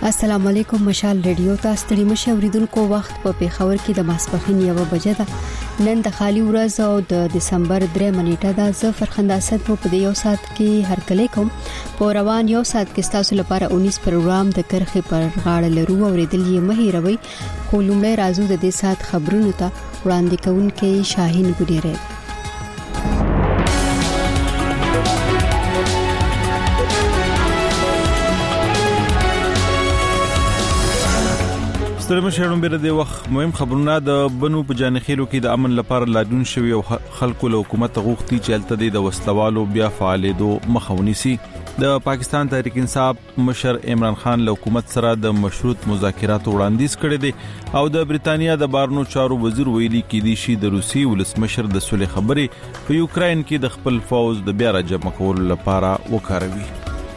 السلام علیکم مشال ریډیو تاسو ستړي مشه اوریدونکو وخت په پیښور کې د ماسپخین 1 بجې ده نن د خالی ورځ او د دسمبر 3 نیټه ده زه فرخنده اسد په دې یو سات کې هرکلی کوم په روان یو سات کې تاسو لپاره 19 پروګرام د کرخې پر غاړه لرو اوریدل یې مهیروي خو لومړی راځو د دې سات خبرونو ته وړاندې کوونکې شاهین ګډيره ستړي شهرونو بیره د وخت مهم خبرونه د بنو په جانخیلو کې د امن لپاره لاډون شوی او خلکو له حکومت غوښتي چې الته د وسلوالو بیا فعالیدو مخاوني سي د پاکستان تحریک انصاف مشر عمران خان له حکومت سره د مشروط مذاکرات وړاندیز کړي دي او د بریتانیا د بارنو چارو وزیر ویلي کې دي چې د روسي ولسمشر د صلح خبرې په یوکرين کې د خپل فوز د بیا راجمع کولو لپاره وکاروي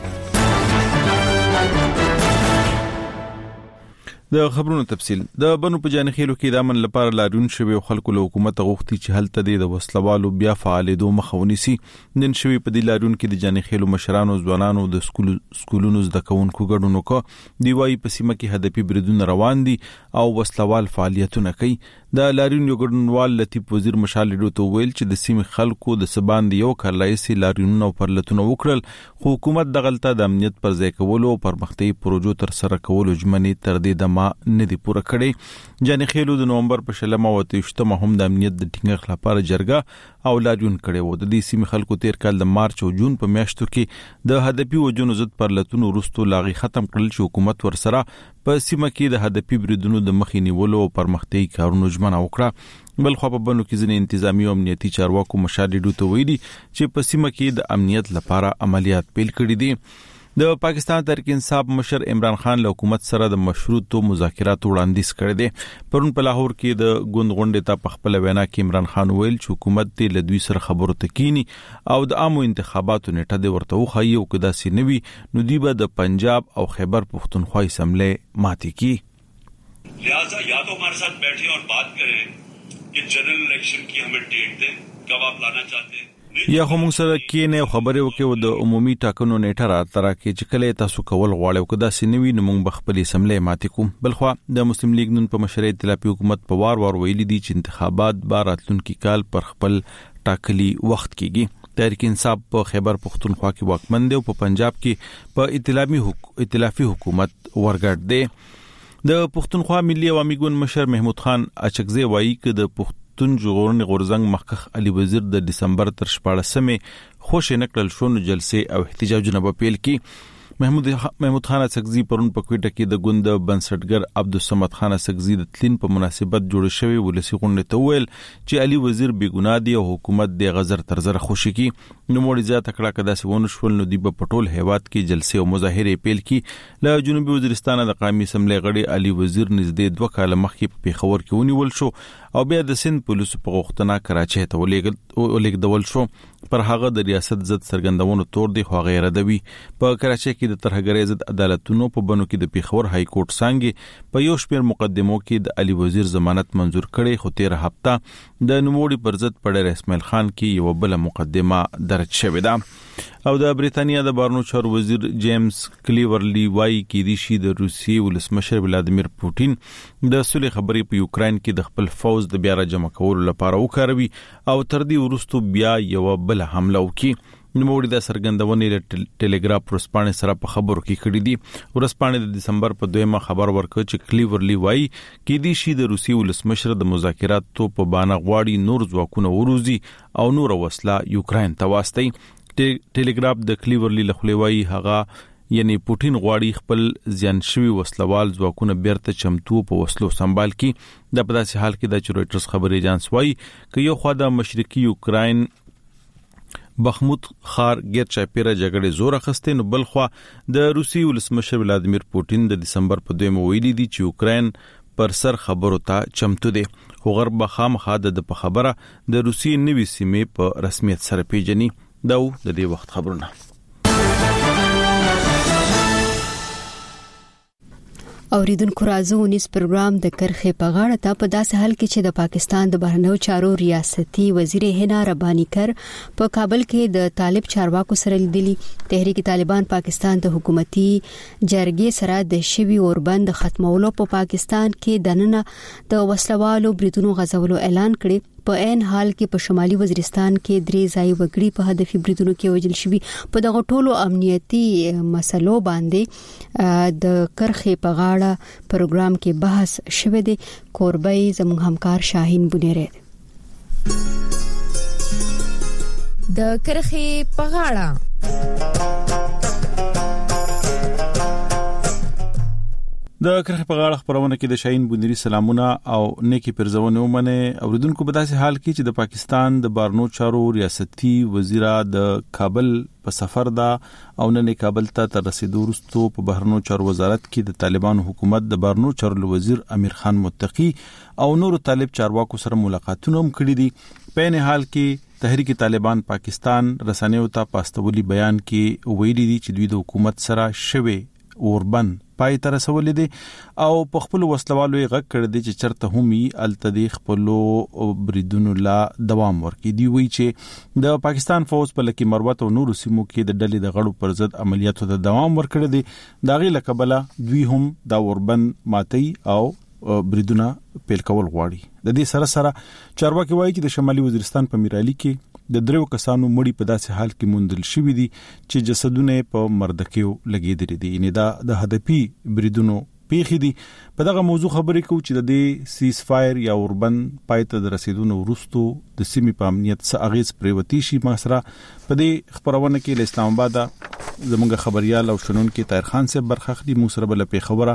د خبرونو تفصيل د بنو په جانخیلو کې د امن لپاره لاډون شوی او خلکو له حکومت غوښتي چې هلته د وسلوالو بیا فعالیدو مخاوني سي نن شوی په دې لاډون کې د جانخیلو مشرانو ځوانانو د سکولونو زده کوونکو ګډون وکړ دی وايي په سیمه کې هدفي بریدونه روان دي او وسلوال فعالیتونه کوي د لاډون یو ګډونوال لطیف وزیر مشال ډو ته ویل چې د سیمه خلکو د سبان دی یو کارلایسي لاډونونو پرلتونه وکړل خو حکومت د غلطه د امنیت پر ځای کولو او پرمختي پروژو تر سره کولو ژمنې تر دې د ندی پوره کړي جانخیلو د نومبر په شلمه او 28 هم د امنیت د ټینګښت لپاره جرګه او لاډون کړي وو د دې سیمې خلکو تیر کال د مارچ او جون په میاشتو کې د هدفي وجونو ضد پرلتونو وروسته لاغي ختم کړل چې حکومت ورسره په سیمه کې د هدفي بریدونو د مخې نیولو او پرمختي کارونو ژمنه وکړه بل خو په بنو کې ځینې انتظامی او امنیتي چارواکو مشاهده ډو ته ویلي چې په سیمه کې د امنیت لپاره عملیات پیل کړي دي د پاکستان تحریک انصاف مشر عمران خان له حکومت سره د مشروطو مذاکرات وړاندیز کړي دي پرون په لاهور کې د غونډې ته په خپل وینا کې عمران خان ویل چې حکومت د لدوی سره خبرو تکینی او د عامو انتخاباتو نیټه د ورته وخی او کدا سینوي نو دی به د پنجاب او خیبر پختونخوا اسمبلی ماتي کی لہذا یا تو ہمارے ساتھ بیٹھیں اور بات کریں کہ جنرل الیکشن کی ہمیں ډیټ دیں کب آپ لانا چاہتے ہیں یا هم سره کې نه خبرې وکړو د عمومي ټاکنو نیټه را تر کې چې کله تاسو کول غواړو کدا سینوي نو موږ بخپلې سملې ماتې کوم بلخوا د مسلم لیگ نن په مشرۍ ائتلافي حکومت په وار ویلي دي چې انتخابات به راتلونکي کال پر خپل ټاکلي وخت کېږي تحریک انصاف په خیبر پختونخوا کې واکمن دی او په پنجاب کې په ائتلافي حکومت ورګړ دی د پختونخوا ملي عوامي ګوند مشر محمود خان اچکزی وایي چې د پختون جوړنې غورزنګ مخکخ علي وزیر د دسمبر تر 14مې خوش نکړل شو جلسه او احتجاجونه په پیل کې محمود خان اڅکزي پرون په کوټه کې د ګوند بنسټګر عبدالصمد خان اڅکزي د تلین په مناسبت جوړ شوی ولسی غونډه ته ویل چې علي وزیر بیګناه دی او حکومت د غزر تر زر خوشي کی نو موړي ځات کړه کدا سونه شول نو دی په پټول هیواد کې جلسه او مظاهره پیل کې له جنوبي وزیرستان د قومي اسمبلی غړي علي وزیر نږدې 2 کال مخکې په پیښور کې ونیول شو او بیا د سند پولیسو په غوښتنه کراچۍ ته ولېږدول شو پر هغه د ریاست ضد سرګندونو تور دی خو غیر ادبي په کراچۍ کې د ترهګرۍ ضد عدالتونو په بنو کې د پیښور های کورټ څنګه په یو شمېر مقدمو کې د علي وزیر ضمانت منزور کړي خو 13 هفته د نوموړي پر ضد پړ اسماعیل خان کې یو بل مقدمه درج شوې ده او د بریتانیا د بارنو چارو وزیر جیمز کلیورلی وایي کې د شي د روسي ولسمشر ولادیمیر پوتین د صلح خبرې په یوکرين کې د خپل فوز د بیا راجمع کولو لپاره وکاروي او تر دې وروسته بیا یو بل حمله وکړي نوموړي د سرګندونې ټلګراف ورسپانې سره په خبرو کې کړې دي ورسپانې د دسمبر په 2 خبر ورکړ چې کلیورلی وایي کې د شي د روسي ولسمشر د مذاکراتو په بانه غواړي نور ځواکونه وروزي او نور وسله یوکرين ته واستي ټلګراف د کلیورلی لخوا هغه یعنی پوتین غواړي خپل ځان شوی وسلوال ځواکونه بیرته چمتو په وسلو سنبال کی د په داسې حال کې د رويټرز خبري اژانس وایي چې یو خوا د مشرقي یوکرين بخموت خار غیر چاپیره جګړې زور اخستې نو بل خوا د روسي ولسمشر ولادیمیر پوتین د دسمبر په 2 ویلي دي چې یوکرين پر سر خبرو ته چمتو دي خو غرب خامخا د په خبره د روسي نوي سیمې په رسمیت سره پیژني دا د دې وخت خبرونه اوریدونکو راځو ونیس پروګرام د کرخې په غاړه ته په داسې حال کې چې د پاکستان د بهرنیو چارو ریاستي وزیر هنا ربانی کر په کابل کې د طالب چارواکو سره لیدلي. تحریک طالبان پاکستان د حکومتي جرګې سره د شوی اوربند ختمولو په پاکستان کې دننه د وسلوالو بریدونو غزولو اعلان کړی. په عین حال کې په شمالي وزیرستان کې درې ځای وګړي په هدفي بریدونو کې وژل شوي. په دغه ټولو امنیتي مسلو باندې د کرخې په غاړه پروګرام کې بحث شوه دی. کوربای زموږ همکار شاهین بنيره د کرخې په غاړه. د کرخې په غاړه خبرونه کې د شاهین بنيري سلامونه او نیکی پرزونه ومنه. اوریدونکو په داسې حال کې چې د پاکستان د بهرنیو چارو ریاستي وزیر د کابل په سفر ده او نن کابل ته تر رسیدو وروسته په بهرنیو چارو وزارت کې د طالبان حکومت د بهرنیو چارو وزیر امیر خان متقی او نور طالب چارواکو سره ملاقاتونه هم کړي دي. په عین حال کې تحریک طالبان پاکستان رسنیو ته پاستولي بیان کې ویلي دي چې دوی د حکومت سره شوي اوربند پای تر رسولې دي او په خپل وسلوالو یې غږ کړی دی چې چرته هم یې التدی خپل بریدونو لا دوام ورکړي. دی وی چې د پاکستان فوج په لکه مروت او نور سیمو کې د ډلې د غړو پر ضد عملیاتو ته دوام ورکړي دي. داغي لکبله دوی هم دا اوربند ماتي او بریدونه پیل کول غواړي. د دې سره سره چارواکي وایي چې د شمالي وزیرستان په میرالي کې د دریو کسانو مړی په داسې حال کې موندل شوی دي چې جسدونه په مردکیو لګیدلي دي. یعنی دا د هدفي بریدونو پیښې دي. په دغه موضوع خبرې کوو چې د دې سیز فایر یا اوربند پایته د رسیدونو وروسته د سیمې په امنیت څخه اغیز پریوتی شي. مسره په دې خبرونه کې له اسلام آباد زموږ خبريال او شنونکو طاهر خان صاحب برخه اخلي. مو سره بل په خبره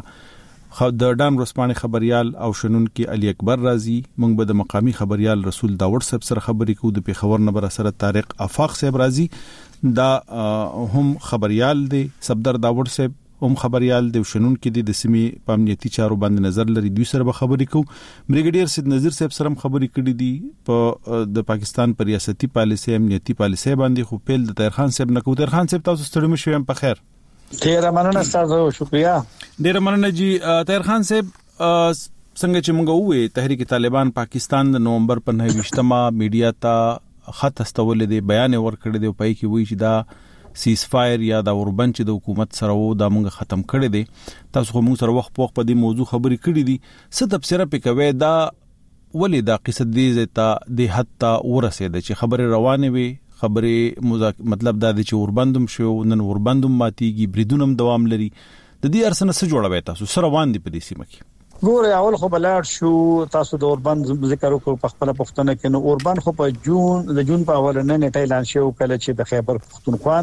د ډان رسپانې خبريال او شنونکو علي اکبر رازي. موږ به د مقامی خبريال رسول داوود صاحب سره خبرې کوو. د پیښور نه بر سره طارق افاق صاحب رازي دا هم خبريال دي. صفدر داوود صاحب هم خبريال دي. شنونکو د سیمې په امنیتي چارو باندې نظر لري. دوی سره به خبرې کوو. بریګیډیر سید نذیر صاحب سره خبرې کړې دي په د پاکستان پر ریاستي پالیسي امنیتي پالیسي باندې. خو پیل د طاهر خان صاحب نه کوو. طاهر خان صاحب تاسو ستړي مشئ په خیر. ډیر مننه تاسو. شکریا. ډیر مننه جی. طاهر خان صاحب څنګه چې موږ وې تحریک طالبان پاکستان د نومبر په 9 میډیا ته خط استول دي بیان ورکړی دی په کې وایي چې دا سیز فایر یا دا اوربند چې د حکومت سره وو دا موږ ختم کړی دی. تاسو خو موږ سره وخت په دې موضوع خبرې کړې دي. څه تفسیر پکوي دا ولې دا قصه دې ته د حتی ورسېده چې خبره روانه وي. خبره مطلب دا دی چې اوربندم شو نن اوربندم ماتيږي بریدونم دوام لري. د دې ارسنه څه جوړوي تاسو سره روان دي په دې سیمه کې؟ ګوره اول خو بلار شو تاسو د اوربند ذکر وکړو په خپل پښتنه کې. نو اوربند خو په جون په اولنې نیټه اعلان شو کله چې د خیبر پښتونخوا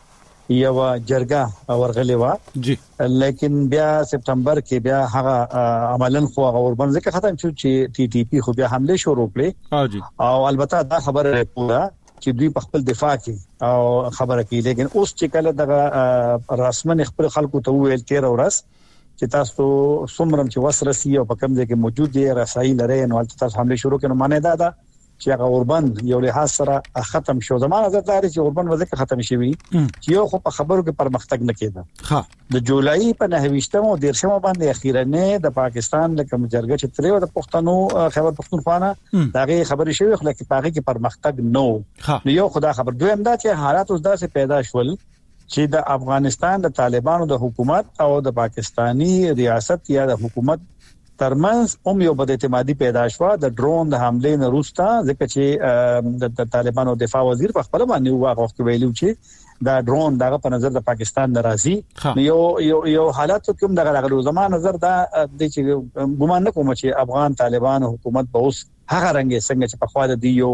یو جرګه ورغلې و جی. لیکن بیا سپتمبر کې بیا هغه عملاً خو اوربند ذکر ختم شو چې ټي ټي پی خو بیا حمله شروع کړې. او البته دا خبره پورا چې دوی په خپل دفاع کې او خبره کوي. لیکن اوس چې کله دغه رسمن خپل خلکو ته ویل 13 ورځ چې تاسو څومره چې وسرسي او په کوم ځای کې موجود دي رسایي لري نو تاسو حمله شروع کړئ. معنی دا ده چې هغه اوربند یو له سره ختم شو. زموږ نظر دا چې اوربند وځي ختم شي چې یو خو په خبرو کې پرمختګ نه کېده. د جولای په 9 او 13 باندې اخیرا نه د پاکستان لکه جرګه چې تریو د پښتنو خیبر پښتونخوا دغه خبرې شوی خو لکه پاغه کې پرمختګ نو یو خدا خبر. دویم دا چې حالات اوس داسې پیدا شول چې د افغانستان د طالبانو د حکومت او د پاکستانی ریاست یا د حکومت ترمنځ یو بد اعتمادي پیدا شو. د ډرون د حمله نه وروسته ځکه چې د طالبانو دفاع وزیر په خپل باندې واغوخت ویلو چې دا ډرون دغه په نظر د پاکستان ناراضي. یو حالت کوم دغه زمانه نظر دا د چې ګمان نه کوم چې افغان طالبان حکومت به اوس هغه رنګ څنګه چې په خوا د دیو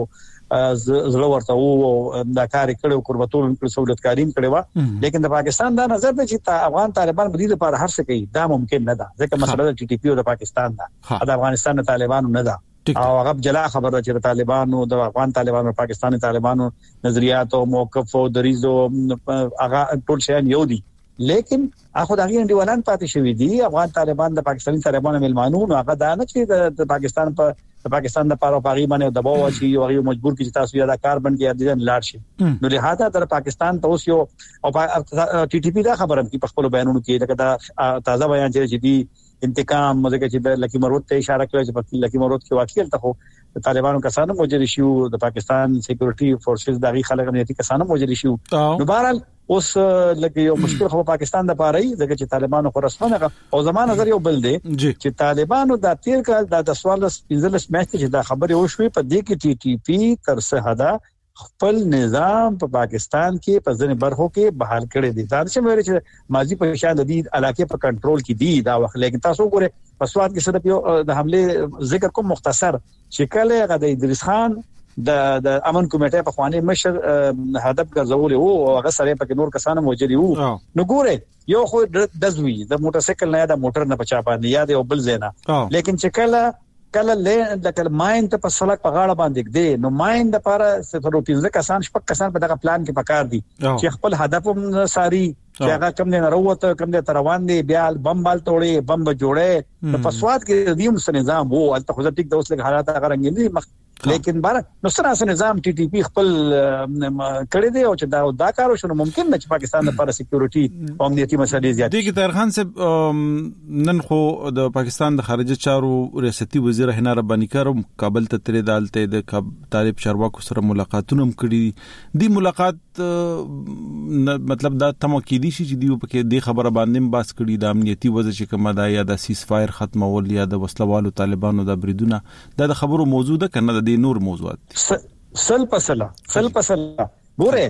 زړه ورته وو دا کار کړو قربتول پر سہولتکاریم کړو. لیکن د پاکستان دا نظر دی چې افغان طالبان بدیل لپاره هر څه کوي. دا ممکن نه ده ځکه مسله د ټي ټي پی او د پاکستان ده د افغانستان د طالبانو نه ده. او هغه جلا خبره چې طالبانو د افغان طالبانو او پاکستاني طالبانو نظریات او موقف او دریزو هغه ټول شیان یو دي. لیکن اخو دغه انډیوالان پاتې شوی دي. افغان طالبان د پاکستاني طالبانو ملمانو هغه دا نه چې د پاکستان د پاره پاغي باندې دباو شي او هغه مجبور کی چې تاسو یا دا کار باندې یا د لاړ شي. نو لهدا در پاکستان ته اوس یو او ټي ټي پی دا خبره کی په خپل بیانونو کې دا تازه بیان چې دی انتقام مزه چې د لکی مرود ته اشاره کوي چې په لکی مرود کې واقعي ته خو طالبانو کسانو موجود شو د پاکستان سکیورټي فورسز دغه خلک امنیتي کسانو موجود شو نو بهرحال اوس لکه یو مشکل خو پاکستان د پاره ځکه چې طالبانو خو رسمنه او زمانه نظر یو بل دی چې طالبانو د تیر کال د 15 میاشتې چې د خبرې وشوي په دې کې ټي ټي پی تر څه حدا خپل نظام په پاکستان کې په ځینې برخو کې بحال کړی دی دا چې مې چې ماضي په شان د دې علاقې په کنټرول کې دی دا وخت لیکن تاسو ګوره په سواد کې صرف یو د حمله ذکر کوم مختصر چې کله غد ادریس خان د امن کمیټه په خواني مشر هدف ګرځول او هغه سره په نور کسانو موجودي وو نو ګوره یو خو دزوی د موټر سایکل نه یا د موټر نه پچا باندې یا د بل زینا لیکن چې کله لکه ماين ته په سړک په غاړه باندې دی نو ماين د پاره صفر او 15 کسان شپږ کسان په دغه پلان کې پکار دي چې خپل هدف هم ساري چې هغه کم نه وروته کم نه روان دي بیا بم بال توړي بم جوړي په سواد کې دیم نظام وو الته خو ځکه د اوس له حالات هغه رنګلي لیکن بار نو سره نظام ټي ټي پی خپل کړی دی او چې دا کارو شنو ممکن نه چې پاکستان لپاره سکیورټي او امنیتي مسایل زیات دي کې طاهر صاحب نن خو د پاکستان د خارجه چارو ریاستي وزیر حنا رباني کارم کابل ته ترې دالته د طالب چارواکو سره ملاقاتونه هم کړي دي ملاقات مطلب دا تمو کې دي چې دی په کې د خبره باندې باس کړي د امنیتي وضع چې کومه دا یا د سیس فایر ختمول یا د وسلوالو طالبانو د بریدونه دا د خبرو موضوع ده کنه د نور موضوعات سل پسلا ګوره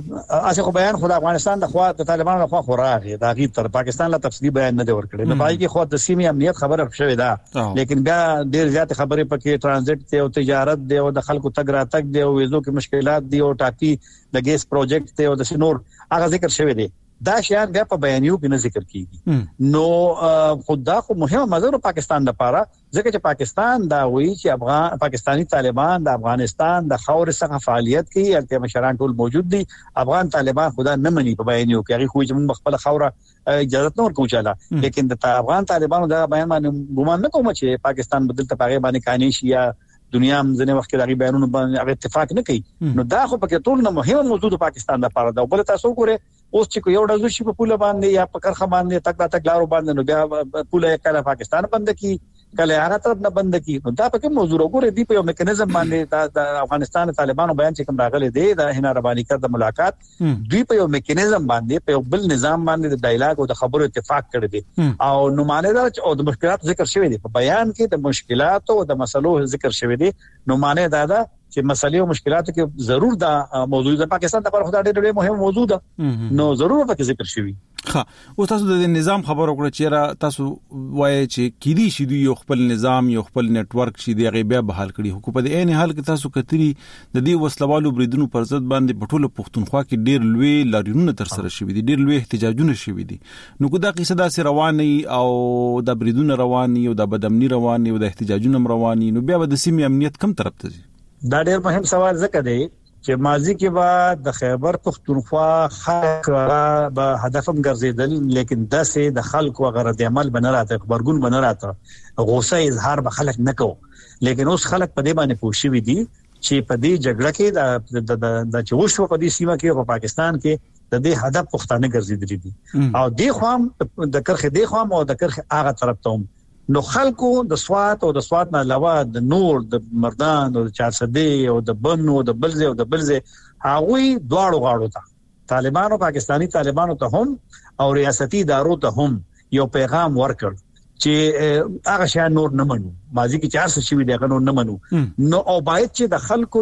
اسه خو بیان خو د افغانستان د خوا د طالبانو د خوا خوراغه دا غي تر پاکستان لا تفصیلی بیان نه دی ورکړي نو پای کې خو د سیمې امنیت خبره شوې ده لیکن بیا ډیر زیات خبره پکې ترانزیت ته او تجارت دی او د خلکو تګ راتګ دی او ویزو کې مشکلات دی او ټاپي د ګیس پروجیکټ ته او د سنور هغه ذکر شوی دی دا شیان بیا په بیانیو کې نه ذکر کیږي نو خدا خو مهمه مزه پاکستان لپاره ځکه چې پاکستان دا وایي چې پاکستانی طالبان د افغانستان د خاور څخه فعالیت کوي البته مشران ټول موجود دي افغان طالبان خدا نه مني په بیانیو کې هغه خو چې خپل خوره اجازه نور کوچاله لیکن د افغان طالبانو دا بیان باندې ګومان نه کوم چې پاکستان بدل ته پاغه باندې کانی شي یا دنیا هم ځنه وخت کې دغه بیانونه باندې اتفاق نه کوي نو دا خو پکې ټول نه مهمه موضوع د پاکستان لپاره دا بل تاسو ګوره اوس چې یو ډول شي په پوله باندې یا په کرخه باندې تک لارو باندې نو بیا پوله کله پاکستان بند کی کله هغه طرف نه بند کی نو دا پکې موضوع وګوره دی په یو میکانیزم باندې د افغانستان طالبانو بیان چې کوم راغلي دی د حنا رباني کړ د ملاقات دوی په یو میکانیزم باندې په یو بل نظام باندې د ډایلاګ او د خبرو اتفاق کړی دی او نو معنی دا چې او د مشکلات ذکر شوی دی په بیان کې د مشکلات او د مسلو ذکر شوی دی نو معنی دا چې مسلې او مشکلاتو کې ضرور دا موضوع د پاکستان لپاره خدای ډېر مهم موضوع ده نو ضرور پکې ذکر شوی ها او تاسو د نظام خبرو کړو چې تاسو وایي چې کیدی شي یو خپل نظام یو خپل نت ورک شي د غیبه بحال کړي حکومت عین حال کې تاسو کتري د دې وسلوالو بریدونو پر ضد باندې په ټوله پښتونخوا کې ډېر لوی لاریونونه تر سره شوي دي ډېر لوی احتجاجونه شوي دي نو کو دا قصه داسې رواني او د بریدونو رواني او د بدامني رواني او د احتجاجونو رواني نو بیا د سیمې امنیت کم طرف ته دا ډېر مهم سوال ځکه دی چې ماضی کې بعد د خیبر پختونخوا خلک به هدفم ګرځیدل لیکن داسې د خلکو غرض عمل بنراته خبرګون بنراته غوسه اظهار به خلک نه کو لیکن اوس خلک په دې باندې پوښي دي چې په دې جګړه کې د چوشو په دې سیمه کې په پاکستان کې د دې هدف پښتانه ګرځیدل دي او د خوام د کرخه د خوام او د کرخه هغه طرف ته نو خلکو د سوات او د سوات نه علاوه د نور د مردان او د 400 او د بن او د بلزه او د بلزه هغه دواړو غاړو ته طالبانو پاکستانی طالبانو ته هم او ریاستي ادارو ته هم یو پیغام ورکړ چې هغه شان نور نه منو ماضی کې 400 شوی دی نور نه منو نو او باید چې د خلکو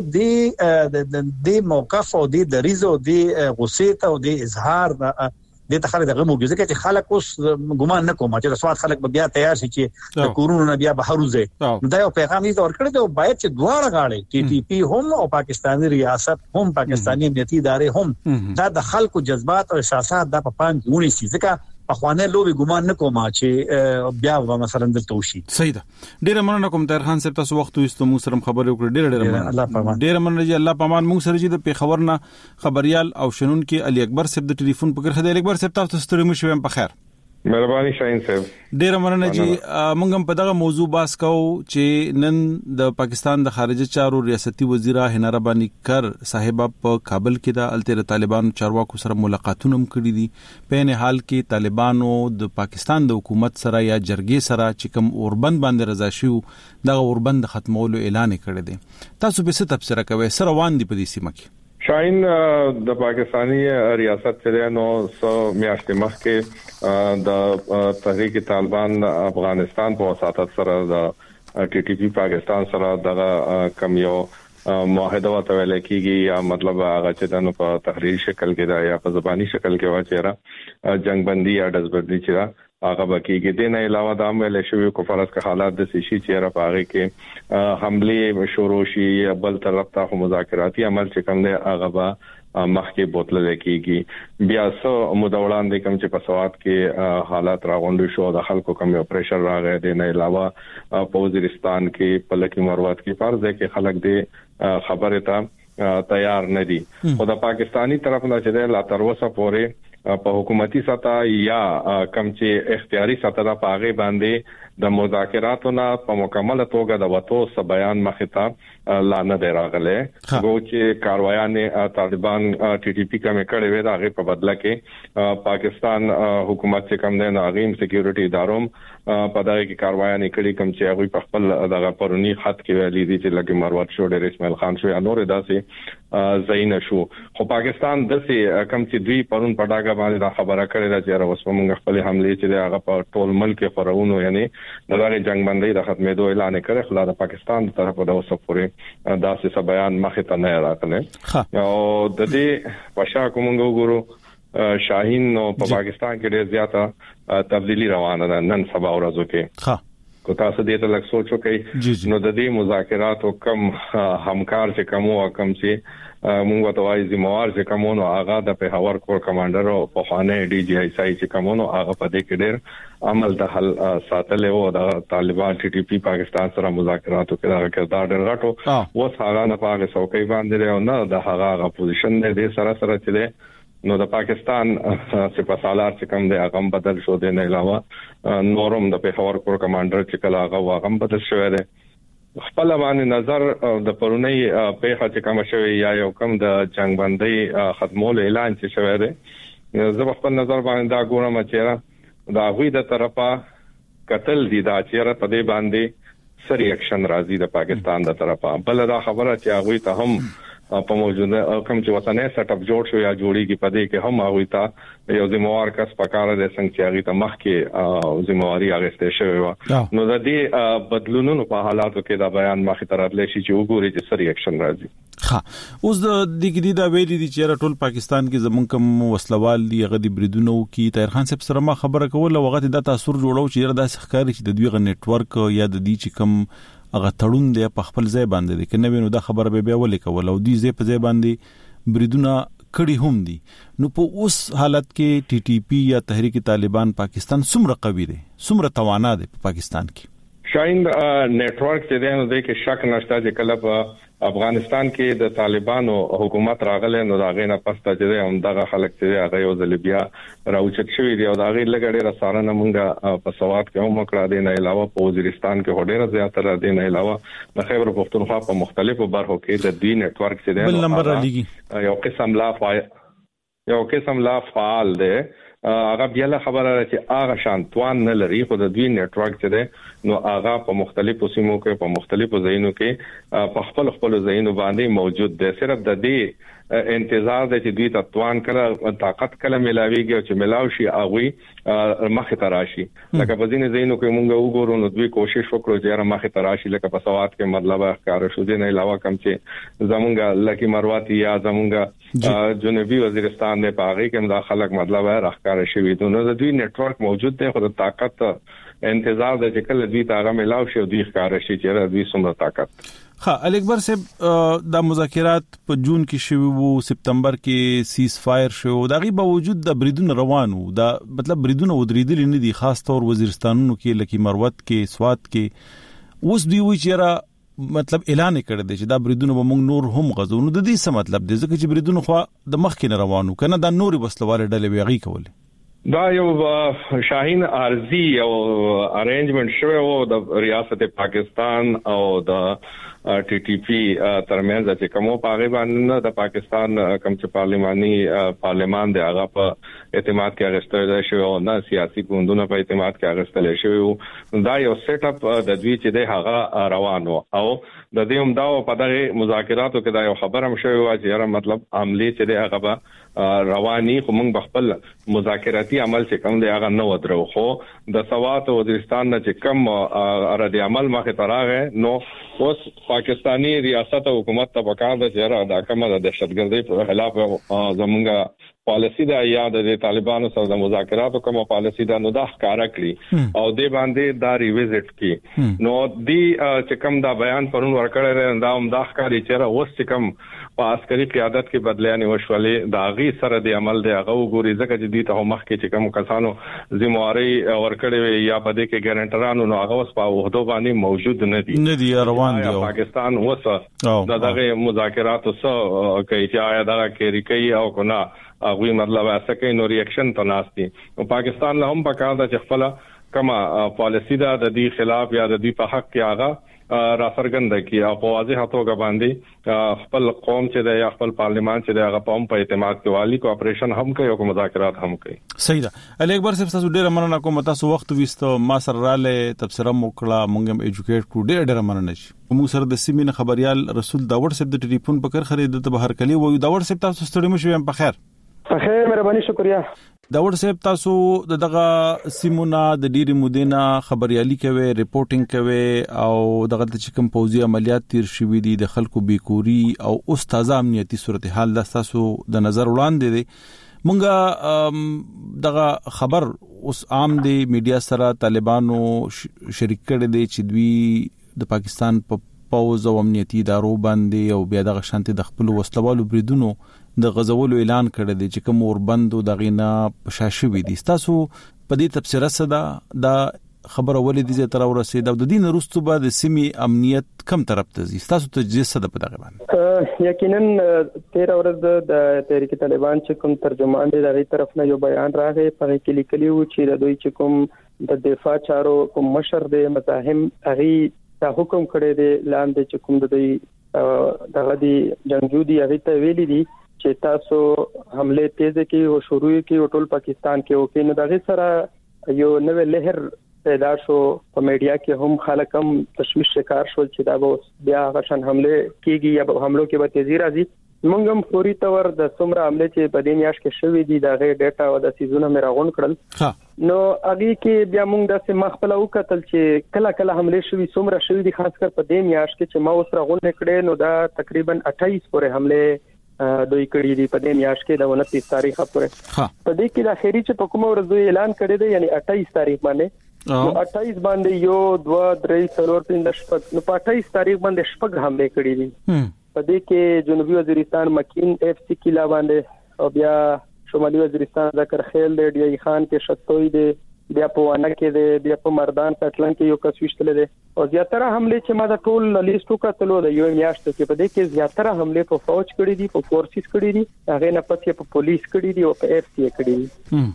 د موقف او د دریزو د غصه او د اظهار د تخلي دغه موجوده چې خلک اوس ګمان نه کوم چې سواد خلک بیا تیار شي چې د کورونو نه بیا بهروزه دا یو پیغام یې ورکړی دی باید چې دواړه غاړي ټي ټي پی هم او پاکستاني ریاست هم پاکستاني امنیتي ادارې هم دا د خلکو جذبات او احساسات د په پام کې ونیسي ځکه اخوانه لوبي ګمان نه کوم چې بیا مثلا دلته وشي صحیح ده ډیر مننه کوم طاهر خان صاحب تاسو وخت وستو مو سره خبرې وکړې ډیر الله پامان ډیر مننه چې الله پامان مو سره چې د پیښور نه خبريال او شنن کې علي اکبر صاحب د ټلیفون په کرخه د علي اکبر صاحب تاسو ستړي مو شوم په خیر مهرباني شاهین صاحب. ډیر مننه جی. موږ هم په دغه موضوع باس کوو چې نن د پاکستان د خارجه چارو ریاستي وزیر هنا ربانی کر صاحب په کابل کې د التر طالبان چارواکو سره ملاقاتونه کړي دي. په نه حال کې طالبانو د پاکستان د حکومت سره یا جرګې سره چې کوم اوربند باندې رضا شو دغه اوربند ختمولو اعلان کړی دی. تاسو به څه تفسیر کوئ سره روان دي په دې سیمه کې؟ شاین د پاکستانی ریاست چې نو سو میاشتې مخکې د تحریک طالبان افغانستان په وساطت سره د ټي ټي پی پاکستان سره د کمیو معاهده وته ویل کېږي یا مطلب هغه چې د په تحریری شکل کې دا یا په زبانی شکل کې واچره جنگ بندي یا دزبردي چې هغه بکیږي. د نه علاوه د عمل شوی کفارت کا حالات د سشي چې را پاره کې حمله شروع شي بل طرف ته مذاکراتي عمل چې کوم دی هغه به مخکې بوتل کېږي. بیا سو مدولان د کوم چې په سواد کې حالات راغونډ شو د خلکو کوم پریشر راغی. د نه علاوه په وزیرستان کې په لکه مروت کې فرض دی کې خلک د خبره ته تیار نه دي. خو د پاکستانی طرف نه چې لا تر اوسه پورې په حکومتي سطح یا کم چې اختیاري سطح په هغه باندې د مذاکراتو نه په مکمل توګه د وټو س بیان مخته لا نه دی راغله. خو چې کاروایانه طالبان ټي ټي پی کوم کړي وي دا غي په بدله کې پاکستان حکومت چې کوم دی ناغیم سکیورټي ادارو په دغه کې کاروایانه کړي کوم چې هغه په خپل دغه پرونی خط کې ویلي دي چې لکه مروت شو ډېر اسماعیل خان شو یا نور داسې زین شو. خو پاکستان دسه کم چې دوی پرون پټاګه باندې دا خبره کړې ده چې اوس موږ خپل حمله چې هغه په ټول ملک خورونو یعنی دغه جنگ بندي د ختمېدو اعلان کړی. خو د پاکستان طرف د اوسه پورې داسې بیان مخه ته نه راغلی. او د دې پښا کومو ګورو شاهین نو په پاکستان کې ډېر زیاته تبدیلی روانه ده نن سبا ورځو کې. کو تاسو دې ته لږ سوچو کوي نو د دې مذاکراتو کم همکار چې کوم او کم چې موږ ته وايي ذمہوار چې کومونو هغه د پیښور کور کمانډر او په خانه ډي جي آی سای چې کومونو هغه په دې کې ډېر عمل د حل ساتل او د طالبان ټي ټي پی پاکستان سره مذاکراتو کې دا کردار ډېر غټو و هغه نه پاګه څوکۍ باندې او نه د هغه پوزیشن دې سره چې نو د پاکستان سپاسالار چې کوم دی هغه بدل شو. د نه علاوه نورم د پیښور کور کمانډر چې کله هغه بدل شوی دی. خپل باندې نظر د پرونی پیښه چې کوم شوی یا یو کم د جنگ بندي ختمول اعلان چې شوی دی زه خپل نظر باندې دا ګورم چې دا غوی د طرفه قتل دي دا چې په دې باندې سری اکشن راځي د پاکستان د طرفه. بل دا خبره چې هغه ته هم په موجوده کوم چې وطني سیټ اپ جوړ شو یا جوړیږي په دې کې هم هغه ته یو ذمہوار کس پکاره د څنګه هغه ته مخ کې ذمہواری اغسته شوی و. نو د دې بدلونونو په حالاتو کې دا بیان مخ ته راتلی شي چې وګوري چې سری اکشن راځي. اوس د دګری دا ویلي دي چې ټول پاکستان کې زمونږ کوم وسلوال دی غدي بریدونو کې طاهر خان صاحب سره ما خبره کوله وغه د تاثیر جوړو چې دا ښکاری چې د دوی غ نتورک یا د دې چې کوم هغه تړون دی په خپل ځای باندې دی کنه وینو دا خبره به بیا ولې کول او دې ځای په ځای باندې بریدونه کړي هم دي. نو په اوس حالت کې ټي ټي پی یا تحریک طالبان پاکستان څومره قوي دی څومره توانا دی په پاکستان کې؟ شاین نتورک چې دی نو د کې شک نشته چې کله په افغانستان کې د طالبانو حکومت راغله نو دا غینه پسته چې هم دغه خلک چې هغه یو ځل بیا راوچت شوی دی او دا غي لګړې رسانه مونږه په سواد کې هم کړه دي. نه علاوه په وزیرستان کې هډېر زیاتره دي. نه علاوه د خیبر پختونخوا په مختلفو برخو کې د دې نتورک چې دی بل نمبر لګي یو قسم لا فعال دی. هغه بیا له خبره چې هغه شانتوان نه لري خو د دوی نتورک چې دی نو هغه په مختلفو سیمو کې په مختلفو ځایونو کې په خپل ځایونو باندې موجود دی. صرف د دې انتظار دی چې دوی ته توان کله طاقت کله ملاويږي او چې ملاوي شي هغه مخه تراشي. لکه په ځینې ځایونو کې مونږ وګورو نو دوی کوشش وکړو چې هغه مخه تراشي لکه په سواد کې مطلب ښکار شو. دي نه علاوه کوم چې زمونږ لکه مروتی یا زمونږ جنوبي وزیرستان نه پاغي کې دا خلک مطلب راخکار شوی دي. نو د دوی نتورک موجود دی خو د طاقت انتظار د چې کله دوی ته ملاوي شي او دوی ښکار شي چې دوی څومره طاقت. علي اکبر صاحب د مذاکرات په جون کې شوی وو سپتمبر کې سیز فایر شو دا غي باوجود د بریدونو روانو دا مطلب بریدونو ودریدل نه دي خاص طور وزیرستانونو کې لکه مروت کې سواد کې اوس دوی وی چیرې مطلب اعلان کړی دی چې دا بریدونو به موږ نور هم غزونو د دې څه مطلب دی ځکه چې بریدونو خو د مخ کې روانو کنه دا نوري وسلواله ډلې ویغي کول. دا یو شاهین ارزي او ارینجمنت شوی او د ریاست پاکستان او د ټي ټي پی ترمنځ چې کومو پاغي باندې د پاکستان کوم چې پارلیمان دی هغه په اعتماد کې اغستل شوی او نه سیاسي ګوندونو په اعتماد کې اغستل شوی. دا یو سیټ اپ د دوی چې دی هغه روانو او د دې هم دا په دغه مذاکراتو کې دا یو خبره هم شوی و چې مطلب عملی چې دی هغه رواني کوم بخپل مذاکراتي عمل چې کوم دی هغه نه ودرو خو د سوات او وزیرستان نه چې کوم رد عمل مخه تراغه نو اوس پاکستانی ریاست او حکومت ته پکار ده چې دا کومه د دهشتګردۍ په خلاف زمونږه پالیسی دا یا د طالبانو سره د مذاکراتو کومه پالیسی دا نو دا ښکارا کړی او د باندې دا ریویزټ کی نو دی چې کوم دا بیان پرون ورکړل دا هم دا ښکاری چې اوس چې کوم په عسکري قیادت کې بدلېانې وشولې دا غي سره د عمل دی هغه وګوري ځکه چې د ته مخ کې چې کوم کسانو ذمہواری ورکړي یا په دې کې ګارانټرانو نو هغه اوس په وحدو باندې موجود نه دي روان دي پاکستان اوس دغه مذاکراتو سره کوي چې آیا دا کې ریکي او کنا هغه مطلب اسکه نو ریاکشن ته ناشتي او پاکستان له هم پکاره د خپل کما پالیسی دا د دې خلاف یا د دې په حق کې هغه را څرګند کی او په واضح توګه باندې خپل قوم چې د خپل پارلیمان چې د هغه په اعتماد کې والی کوآپریشن هم کوي او مذاکرات هم کوي. صحیح ده. علي اکبر صاحب تاسو ډېر مننه کوم تاسو وخت وستو ما سره رااله تبصره موکړه مونږ هم ایجوکیټ کړو ډېر مننه شي. مو سره د سیمین خبريال رسول داوړ صاحب د ټلیفون په کر خرید د بهر کلی وو داوړ صاحب تاسو ستړي مشو هم په خیر. خیر مهرباني شکریا. داوړ صاحب تاسو دغه سیمونه د ډیری مودینا خبريالي کوي ریپورتینګ کوي او دغه د چکم پوزي عملیات تیر شوې دي د خلکو بیکوري او استاد امنیتي صورتحال د تاسو د نظر وړاندې دي مونږه دغه خبر اوس عام دی میډیا سره طالبانو شریک کړي دي چې دوی د پاکستان په پوز او امنیتي ادارو باندې او بیا دغه شانتي د خپل وسلوالو بریدونو د غزولو اعلان کړی دی چې کوم اوربندو دغه نه پښاشوي دي. تاسو په دې تفسیر سره دا خبره ولې دي چې تر ورسېد او د دین وروسته به د سیمې امنیت کم طرف ته ځي تاسو ته جسه د پدغه باندې یقینا 13 ورځ د تحریک طالبان چې کوم ترجمان دی دغه طرف نه یو بیان راغی په کې لیکلی و چې د دوی چې کوم د دفاع چارو کوم مشر دی مزاحم هغه دا حکم کړی دی لاندې چې کوم د دوی دغه دی جنگجو دی هغه ته ویلي دي چې تاسو حمله تیز کی او شروع کی ټول پاکستان کې او کې نو دغه سره یو نوې لهر پیدا شو په میډیا کې هم خلک هم تشویش شکار شول چې دا به بیا غشن حمله کیږي یا په حملو کې به تیزی راځي. موږ هم فوري تور د څومره حمله چې په دې میاش کې شوې دي دا غي ډیټا او د سيزونه مې راغون کړل نو هغه کې بیا موږ د سم خپل او کتل چې کله حمله شوې څومره شوې دي خاص کر په دې میاش کې چې ما اوس راغون کړې نو دا تقریبا 28 پورې حمله دوی کړی دی په دې میاش کې د 29 تاریخ پورې په دې کې د اخیری چې په کومه ورځ اعلان کړی دی یعنی 28 تاریخ باندې نو 28 باندې یو 2 3 4 5 شپږ نو په 28 تاریخ باندې شپږ حمله کړی دي په دې کې جنوبي وزیرستان مکین اف سی کلا باندې او بیا شمالي وزیرستان ذکر خیل دی ډی خان کې شتوي دی بیا په وانه کې دی بیا په مردان پټلن کې یو کس وشتل دی او زیاتره حمله چې ما د ټول لیستو کتلو د یو میاشت کې په دې کې زیاتره حمله په فوج کړي دي په فورسز کړي دي هغه نه پاتې په پولیس کړي دي او په اف سی کړي دي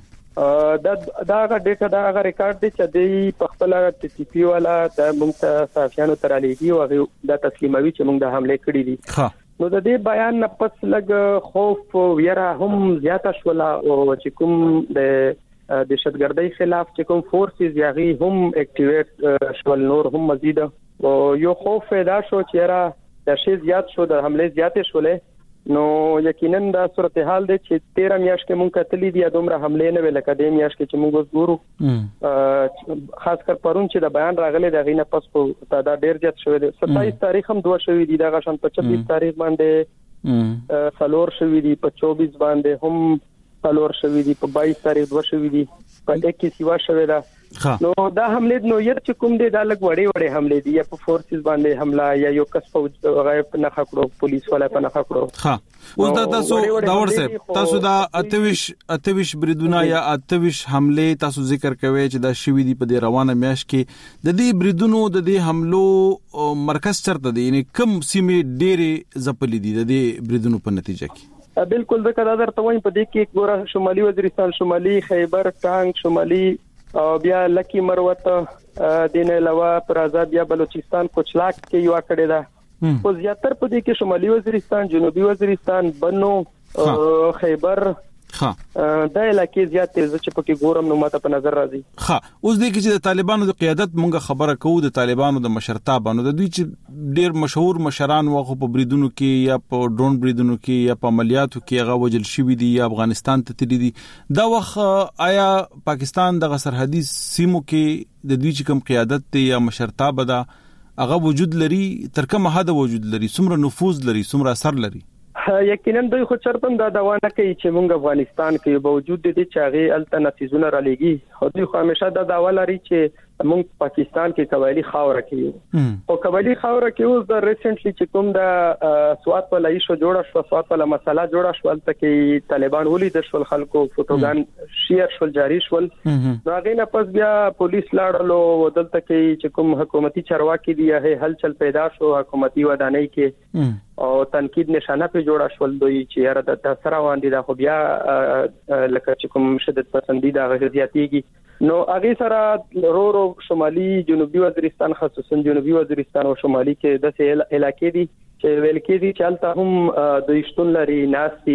دا ډیټا دا هغه ریکارډ دی چې د په خپل ټي پی والا د موږ صحافیانو تر علیږي او هغه د تسلیموي چې موږ د حمله کړي دي نو د دې بیان نه پس لګ خوف ویرا هم زیاته شولا او چې کوم د دهشتګردۍ خلاف چې کوم فورسز یاغي هم اکټیویټ شول نور هم مزید او یو خوف پیدا شو چې را د شی زیات شو د حمله زیاتې شولې نو یقینا دا صورتحال دی چې 13 میاشت کې مونږ کتلې دي دومره حمله نه ویل کده میاشت کې چې مونږ ګورو خاص کر پرون چې د بیان راغلي د غینه پس په تعداد ډیر زیات شوی دی 27 تاریخ هم 2 شوی دی دا غشن 25 تاریخ باندې فلور شوی دی په 24 باندې هم فلور شوی دی په 22 تاریخ 2 شوی دی په 21 سیوا شوی دا نو دا حمله نو یت چې کوم دی دا لګ وړې حمله دی یا په فورسز باندې حمله یا یو کس په غیب نه خکړو پولیس والا په نه خکړو ها اوس دا تاسو دا ورسه تاسو دا 28 بریدونه یا 28 حمله تاسو ذکر کوي چې دا شوی دی په روانه میاش کې د دې بریدونو د دې حملو مرکز چرته دی یعنی کم سیمه ډېری زپلې دي د دې بریدونو په نتیجه کې بالکل ځکه دا درته وایم په دې کې ګوره شمالي وزیرستان، شمالي خیبر، ټانک، شمالي او بیا لکی مروت دین علاوه پر آزاد بیا بلوچستان کوچلاک کې یو کړی دا خو زیاتر په دې کې شمالي وزیرستان، جنوبي وزیرستان، بنو، خیبر دا علاقې زیات تیز چې پکې ګورم نو ماته په نظر راځي. اوس دې کې چې د طالبانو د قیادت مونږه خبره کوو، د طالبانو د مشرتابانو د دوی چې ډېر مشهور مشران وغه په بریدونو کې یا په ډرون بریدونو کې یا په عملیاتو کې هغه وجل شوی دي یا افغانستان ته تللی دي، دا وخت آیا پاکستان د سرحدي سیمو کې د دوی چې کوم قیادت دی یا مشرتاب ده هغه وجود لري، تر کومه حد وجود لري، څومره نفوذ لري، څومره اثر لري؟ یقینا دوی خو چرتم دا دوا نه کوي چې موږ افغانستان کې باوجود د دې چې هغه الټرناتیوونه را لګي، خو دوی خو همیشه دا دوا لري چې موږ پاکستان کې قبایلی خاوره کې او قبایلی خاوره کې اوس د ریسنټلی چې کوم د سوات په لای شو جوړه شو، سوات په مسله جوړه شو، تل کې طالبان ولید شول، خلکو فوټوګان شیر شول، جاری شول، راغې نه پس بیا پولیس لاړلو ودلته کې چې کوم حکومتي چارواکي دی هه هلچل پیدا شو حکومتي ودانۍ کې او تنقید نشانه په جوړه شول دوی چې یاره د تاثیر باندې دا خو بیا لکه چې کوم شدت پسندي دا غزياتيږي نو هغه سره رو شمالي جنوبي وزیرستان، خصوصا جنوبي وزیرستان او شمالي کې د علاقې دي چې ویل کېږي چې الته هم د اشتون لري ناسي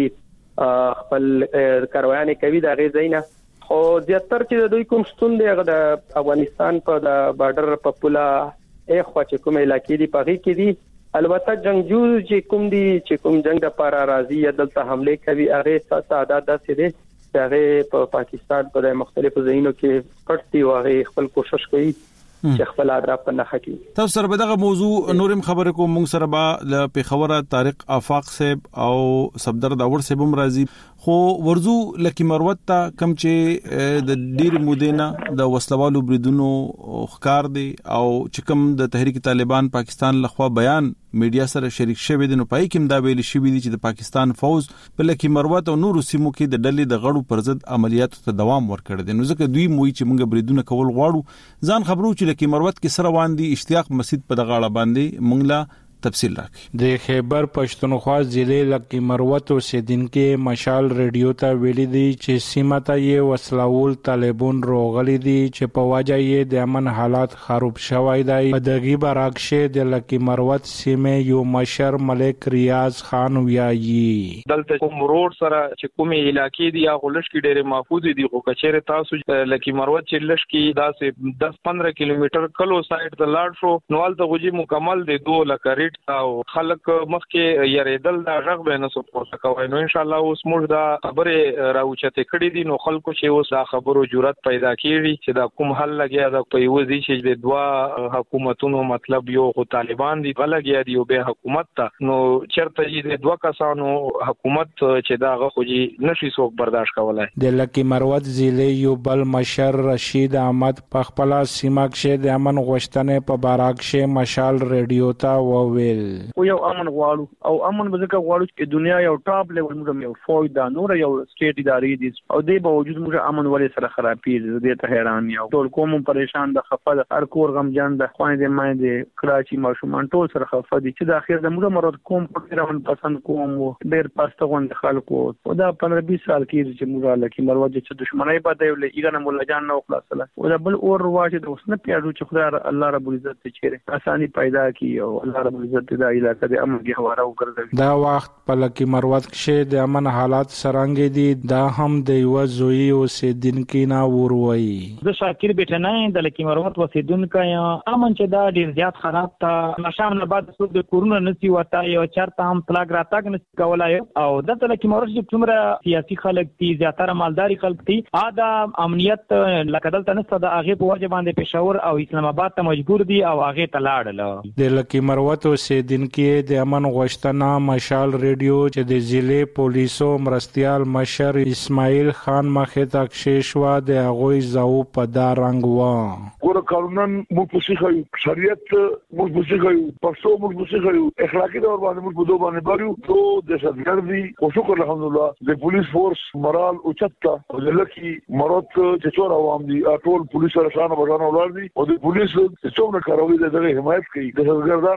خپل کاروانې کوي د غزینا، خو زیاتره چې دوی کوم شتون دی هغه د افغانستان په د بارډر په پوله اخوا چې کوم علاقې دي پغې کې دي. البته جنگجو چې کوم دي چې کوم جنگ د پارا راضي دلته حمله کوي هغه تعداد داسې دي چې په پاکستان په مختلفو ځایونو کې پټي واغې خپل کوشش کوي چې خپل اطراف په نخښه کړي. تاسو سره به دغه موضوع نورم خبره کوم، موږ سره به ل پیښور طارق آفاق صاحب او صفدر داور صاحب هم راځي، خو ورزو لکی مروت ته کم چې د ډیر مودینا د وسلوالو بریدونو ښکار دی او چې کوم د تحریک طالبان پاکستان لخوا بیان میډیا سره شریک شوی دی نو پای کې دا ویل شوی دی چې د پاکستان فوج په لکی مروت او نورو سیمو کې د ډلې د غړو پر ضد عملیاتو ته دوام ورکړ دي، نو ځکه دوی موي چې موږ بریدونه کول غواړو ځان خبرو چې لکی مروت کې سره واندي اشتیاق مسجد په دغه اړه باندې موږ لا تفصیل راکړي. د خیبر پښتونخوا ضلع لکی مروت اوسیدونکو مشال ریډیو ته ویلي دي چې سیمه ته یې وسلوال طالبان روغلي دي چې په وجه یې د امن حالات خراب شوی دی. په دغه برعکس د لکی مروت سیمه یو مشر ملک ریاض خان ویایي دلته کوم روډ سره چې کومه علاقې دي هغه لشکې ډېر محفوظ دي، خو کچېره تاسو لکی مروت چې لشکې داسې 10-15 کیلومتر کلو سایډ ته لاړ شو نو الته غوږی مکمل دي 2 لک او خلک مخکې یریدل دا غږ به نه سپورټ کوي، نو ان شاء الله اوس موږ دا خبره راوچته کړې دي نو خلکو چې اوس دا خبرو جرأت پیدا کړي چې دا کوم حل لګیا دا په یو ځای چې د دوا حکومتونو مطلب یو خو طالبان دي بلګیا دي او به حکومت ته نو چرته چې د دوا کسانو حکومت چې دا غوږی نشي څوک برداشت کولای. د لکی مروت ضلع یو بل مشر رشید احمد په خپل سیمه کې د امن غوښتنې په برعکس مشال ریډیو ته او یو امن غواړو او امن به ځکه غواړو چې دنیا یو ټاپ لیول موږ یو فوج دا نور یو سټیټ ادارې دي او د باوجود موږ امن ولې سره خرابېږي دې ته حیران یو ټول قوم پریشان د خفه د هر کور غمجن د خويندې مایندې کراچي ماشومان ټول سره خفه دي چې د اخر د موږ مراد قوم په روان پسند کوم ډېر پاسته غوند خلکو او دا 15-20 سال کې چې موږ لکه مروج چې دښمنۍ بده ویل ایګنه مولا جان نو خلاصله او دا بل اور واجه د وسنه پیاړو چې خدای الله رب العزت ته چیرې اساني پیدا کی او الله رب العزت دا علاقه د امن کې هواره وګرځوي. دا وخت په لکی مروت کې د امن حالات سرانګې دي، دا هم د یو زوی اوسیدونکو نه وروي. د شاکر بیٹنه د لکی مروت اوسیدونکو امن چې دا ډیر زیات خراب تا نشام نه بعد څو د کورونه نسی وتا یو چرته هم پلاګ راتګ نسی کولای او د لکی مروت چې څومره سیاسي خلک دي زیاتره مالداري خلک دي دا امنیت لکه دلته نسته د هغه په وجه باندې پېښور او اسلام آباد ته مجبور دي او هغه ته لاړل. د لکی مروت اوسیدونکو د امن غوښتنه مشال ریډیو چې د ضلع پولیسو مرستيال مشر اسماعیل خان مخې ته کښېشوا د هغوی زاو په دا رنګ و. ګوره قانونن موږ پوښي خو شریعت موږ پوښي خو پښتو موږ پوښي خو اخلاقی ډول باندې موږ په دوه باندې بارو دو د شګردي او شکر الحمدلله د پولیس فورس مرال او چتا او لکه مرات چې څور عوام دي ټول پولیس سره شان بشانه ولر دي او د پولیس چې څومره کاروي دغه حمایت کوي د شګردانه کاروي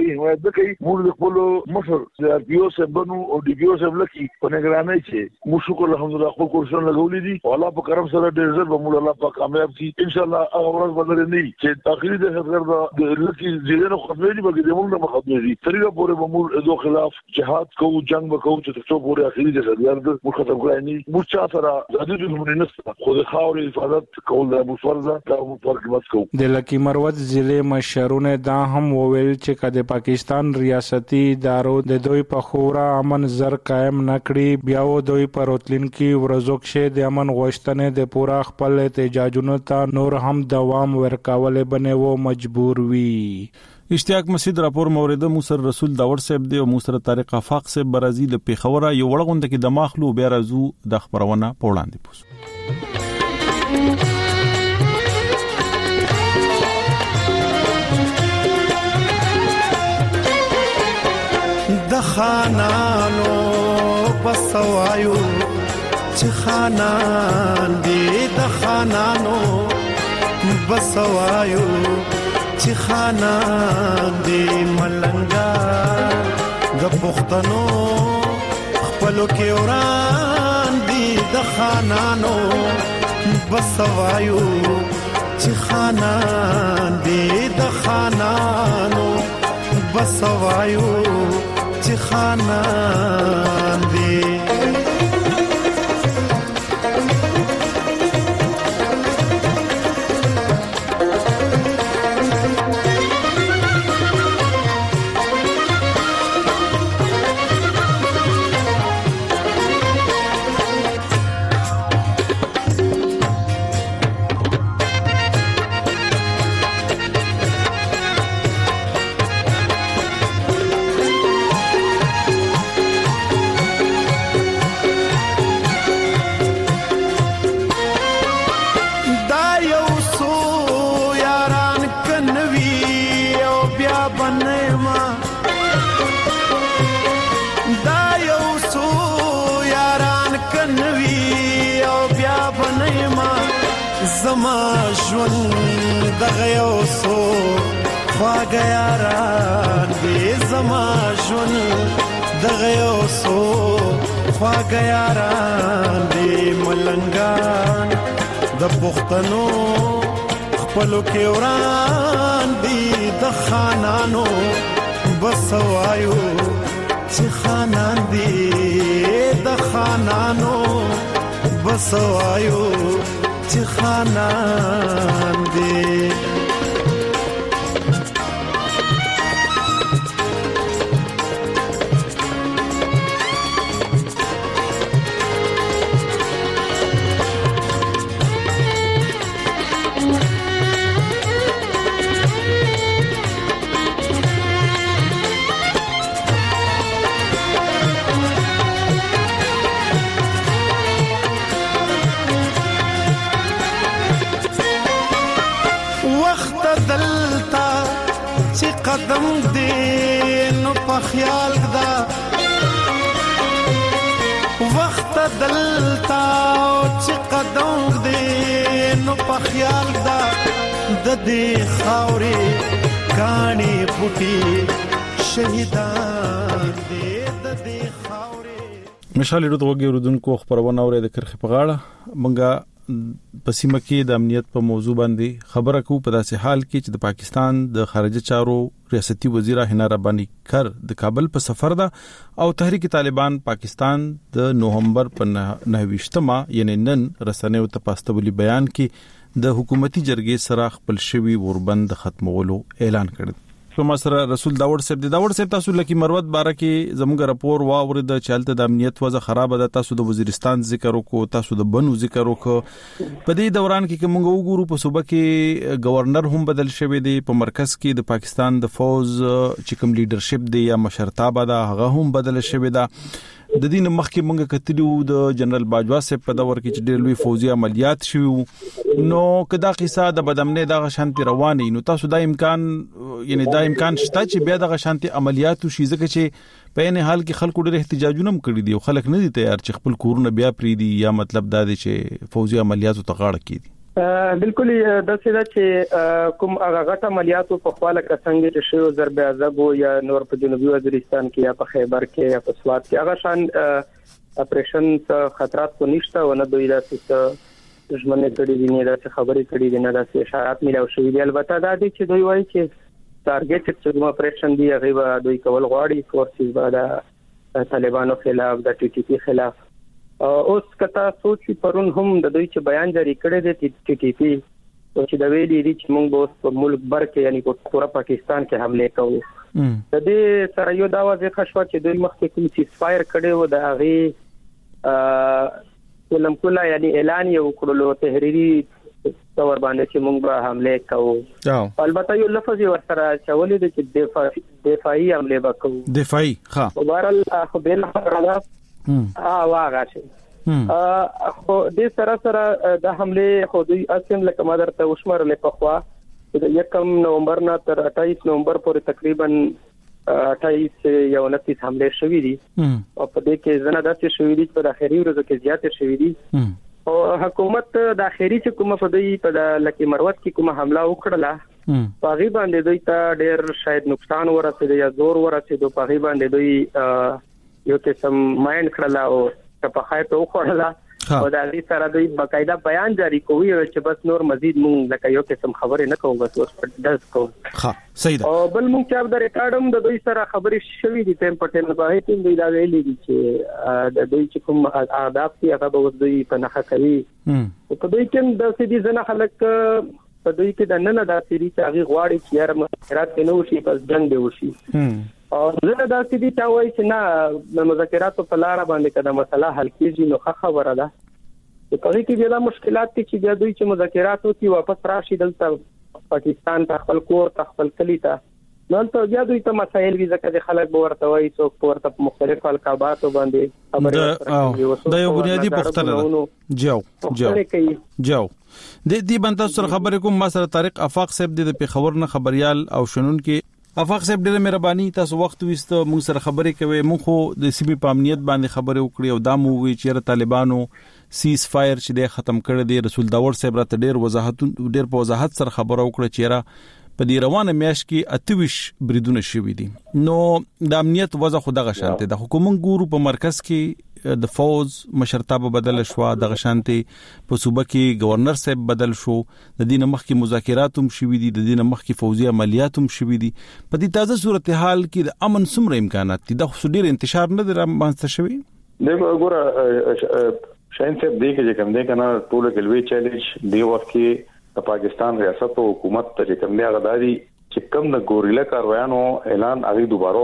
کوي حمایت نه کوي موږ خپل مشر د پیو سبنو او د پیو سبلکی په نگرانۍ چې موږ شکر الحمدلله خپل کورسونه لګولې دي او الله په کرم سره ډېر زر به موږ الله په کامیاب شي ان شاء الله هغه ورځ بدل نه چې اخري د هرګر د لکه زیرو ختمې دي بلکې د موږ نه ختمې دي طریقه پورې به موږ د خلاف جهاد کوو جنگ وکړو چې څو پورې اخري د هرګر د موږ ختم کړای نه موږ چا سره د دې د منځ خو د خاورې حفاظت کول د ابو فرزه دا موږ پرکمت کوو د لکی مروت ضلع مشرونه دا هم وویل چې کله پاکستان ریاستي ادارو د دوی په خورا امن زر قائم نکړي بیا و دوی پر راتلونکي ورځو کې د امن غوښتنې د پورا خپل احتجاجونو ته نور هم دوام ورکول بنو مجبور وي. اشتیاق مسجد راپور مورده موسر رسول داور صاحب دی او موسر طارق افاق صاحب برازي د پیښور یو وړغوند کې د ماخلو بیا رازو د خبرونه پولاندې پوس د خانانو بسوایو چې خانان دی د خانانو بسوایو چې خانان دی ملنګا د پښتنو خپلو کې وران دی د خانانو بسوایو چې خانان دی د خانانو بسوایو چې خانان دی زما ژوند دغه یو سو خواږه یاران دي زما ژوند دغه یو سو خواږه یاران دي ملنګان د پښتنو خپلو کې وران دي د خانانو بسوایو چې خانان دي د خانانو بسوایو چې خانان دی قدم دې نو په خیال دا وخت دلتا چې قدم دې نو په خیال دا د دې خاورې کانی پټي شهیدان دې د دې خاورې مشال رود وګي رودونکو خبرونه اورې د کرخ په غاړه منګه پسیمه کې د امنیت په موضوع باندې خبره کوو په داسې حال کې چې د پاکستان د خارجه چارو ریاستي وزیر حنا ربانی کر د کابل په سفر ده او تحریک طالبان پاکستان د نوهمبر په 29 یعنی نن رسنیو ته پاستولی بیان کې د حکومتي جرګې سره خپل شوی وربند ختمولو اعلان کړ. په مسره رسول داور صاحب تاسو لکه مروت باره کې زموږ راپور واورید چې حالت د امنیت وضع خراب ده تاسو د وزیرستان ذکر وکړو تاسو د بنو ذکر وکړو په دې دوران کې موږ وګورو په صوبه کې گورنر هم بدل شوی دی په مرکز کې د پاکستان د فوز چې کوم لیډرشپ دی یا مشرتابه ده هغه هم بدل شوی ده د دین مخکې مونږ کتلیو د جنرال باجوا صاحب په دور کې چې ډېر لوی فوزي عملیات شوه نو کدا قصه د بدامنه د شانتي رواني نو تاسو دا امکان یعنی دا امکان شته چې بیا د شانتي عملیات شي ځکه چې په نه حال کې خلکو ډېر احتجاجونه کړي دي او خلک نه دي تیار چې خپل کورونه بیا پری دي یا مطلب دا دی چې فوزي عملیاتو ته غاړه کړي. بالکل د څه چې کوم هغه غټه عملیاتو په خواله څنګه چې شو ضرب عذاب یا نور په جنوبي وزیرستان کې یا په خیبر کې یا په سوات کې هغه شان اپریشن خطرات کو نشته او نه دوی داسې دشمن کړي دي نه داسې خبرې کړي دي نه داسې اشارات ملو شوې دي. البته دا دي چې دوی وایي چې ټارګټ چې کوم اپریشن دی هغه دوی کول غواړي فورسز بعد طالبانو خلاف د ټي ټي پی خلاف. اوس کته سوچي پرون هم د دوی چې بیان جاری کړی دی ټي ټي پی او چې د ویلي دي چې موږ به په ملک بر کې یعنی په پورا پاکستان کې حمله کوو. د دې سره یو دا واضح خشوه چې دوی مخکې کوم سیس فایر کړي و د هغه ولم کولا یعنی اعلان یو کړلو تحریری تور باندې چې موږ به حمله کوو. البته یو لفظ ورسره چولې دي چې دفاعي حمله وکړو. دفاعي ها وبارل خو بل خبره واغه شي خو د سره د حمله خو دوی اسیم لکه مادر ته وشمرلې په خوا د 1 نومبر نه تر 28 نومبر پورې تقریبا 28 یا 29 حمله شوې دي او په دې کې زنه داسې شوې دي په اخري ورځو کې زیاتې شوې دي او حکومت د اخري چې کومه په دې په لکه مروت کې کومه حمله وکړه په غي باندې دوی ته ډېر شاید نقصان ورسېد یا زور ورسېد په غي باندې دوی یو قسم مایند کړلا او په خایته وخوړلا او د دې سره دوی باقاعده بیان جاری کوي چې بس نور مزید مونږ لکه یو قسم خبرې نه کوو بس اوس په داس کوو. ها صحیح ده. او بل مونږ چې د ریکارډم د دوی سره خبرې شوې دي ټیم په ټیم باندې ټیم دوی دا ویلي دي چې د دوی چې کوم آداب دي هغه به دوی په نخښه کوي او په دوی کې د سړي ځنه خلک په دوی کې د نن د سړي چې هغه غواړي چې یار مذاکرات نه وشي بس جنگ دی وشي او زه دا سړي ته وایي چې نه مذاکرات په لار باندې کده مسله حل کیږي نو خبره ده چې په کې ډېر مشکلات دي چې دوی چې مذاکرات وکړي واپس راشي دلته پاکستان ته خپل کور ته خپل کلی ته نو ته بیا دوی ته مسایل وی ځکه چې خلک به ورته وایي څوک ورته مختلف القابات باندې خبره دا یو بنیادی پوښتنه ده. جو د دې باندې سره خبرې کوم ما سره طارق افاق صاحب د پیښور نه خبريال او شنن کې افاق صاحب ډېر مهرباني تاسو وخت وست موږ سره خبرې کوي موږ خو د سیمې په امنیت باندې خبرې وکړې او دا مو وی چې طالبانو سیس فایر چې د ختم کړی دی رسول داور صاحب راته ډېر په وضاحت سره خبره وکړه چې په دې روانه میاش کې 28 بریدونه شوي دي نو د امنیت وضع خو دغه شانته د حکومت ګورو په مرکز کې د فوز مشرتابه بدل شو د غشانتي په صوبه کې گورنر صاحب بدل شو د دین مخ کې مذاکرات هم شوي دي د دین مخ کې فوزي عملیات هم شوي دي په دې تازه صورتحال کې د امن سمره امکانات دي د ډېر انتشار نه در باندې شوي دغه ګوره شاین صاحب دې کې کوم دې کنه ټول کې لوي چیلنج دی وخت کې د پاکستان ریاست او حکومت ته کوم دی غداري چې کوم د ګوریلا کاروانو اعلان اغي دوباره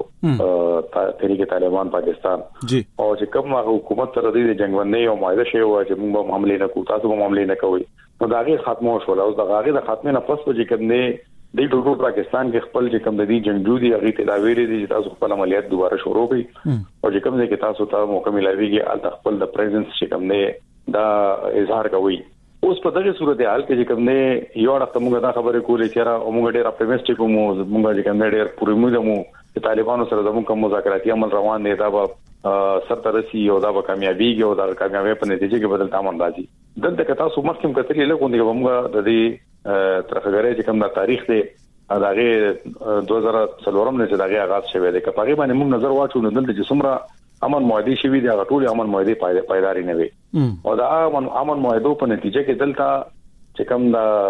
وکړلو تحریک طالبان پاکستان او چې کوم حکومت سره د جنگبندۍ او معاهده شوی و چې موږ به حمله نه کوو تاسو به حمله نه کوئ نو دا غي ختمه شو او دا غي د ختمه نه پس چې کوم دی د ټول پاکستان کې خپل چې کوم د دې جنگجو دي هغه ته دا ویلي دي چې تاسو خپل عملیات دوباره شروع کړئ او چې کوم ځای کې تاسو ته موقع ملایويږي ال خپل د پریزنس چې کوم دی دا اظهار کوي اوس په دغه صورتحال کې چې کوم نه یو وخت موږ دا خبره کولې چې را موږ ډېر اپټیمستیک وو موږ چې کوم ډېر پوره موږ چې طالبانو سره زموږ کوم مذاکراتي عمل روان دي دا به سرترسي او دا به کامیابیږي او دا کامیابی په نتیجه کې بدل تامن راځي دلته که تاسو مخکې کتلې لګوندې موږ د دې ترخګرې چې کوم د تاریخ دی داغه 2003 نه چې داغه آغاز شوه دی که په باندې موږ نظر واچو نو دلته چې څومره امن معاهده شوی دی هغه ټول امن معاهده پایداري نه وي او دا امن معاهده په نتیجه کې دلته چې کوم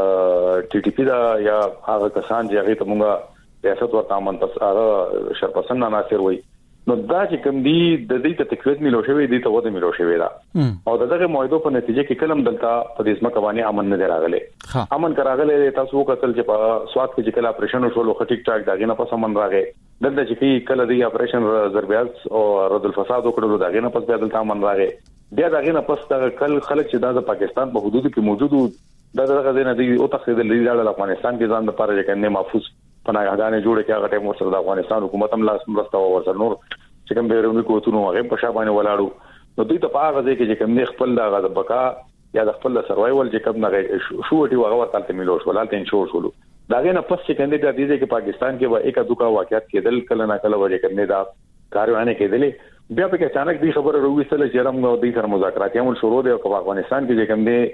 د ټي ټي پی دا یا هغه کسان چې هغه ته موږ ریاست ورته امن پس هغه شرپسند عناصر وي نو دا چې کوم دی د دې ته تقویت ملو شوی دی ته وته ملو شوی دا او دغه معاهده په نتیجه کې کلم دلته په دې اسمه کواني امن نه راغله امن کراغله تاسو وکتل چې په سواد کې چې کله اپریشن وشو لو ټیک ټاک داغه نه پس امن راغې دلته چې کله دی اپریشن ضربیات او رد الفساد وکړو داغه نه پس بیا دلته امن راغې بیا داغه نه پس کل خلک چې د پاکستان په حدود کې موجود دغه نه دی او تخریب لیدل افغانستان کې ځان د پاره چې کنه محفوظ پناهګانې جوړه کې هغه ټیم سره د افغانستان حکومت هم لاس مرسته ورسره نور چې کوم بیرونی کوتونو هغه په شابهانه ولاړو نو دوی ته په هغه ځای کې چې کوم خپل د بقا یا د خپل سروایول چې کوم نه شوټي هغه ورته ملو شو لاته انشور شو داغه نه پس چې کنده د دې کې پاکستان کې به یک دوکا واقعیت کېدل کله نه کله وجه کنده دا کاروانه کېدلې بیا په اچانک دې خبره وروستله چې موږ د سر مذاکرات عمل شروع دي او په افغانستان کې چې کوم دي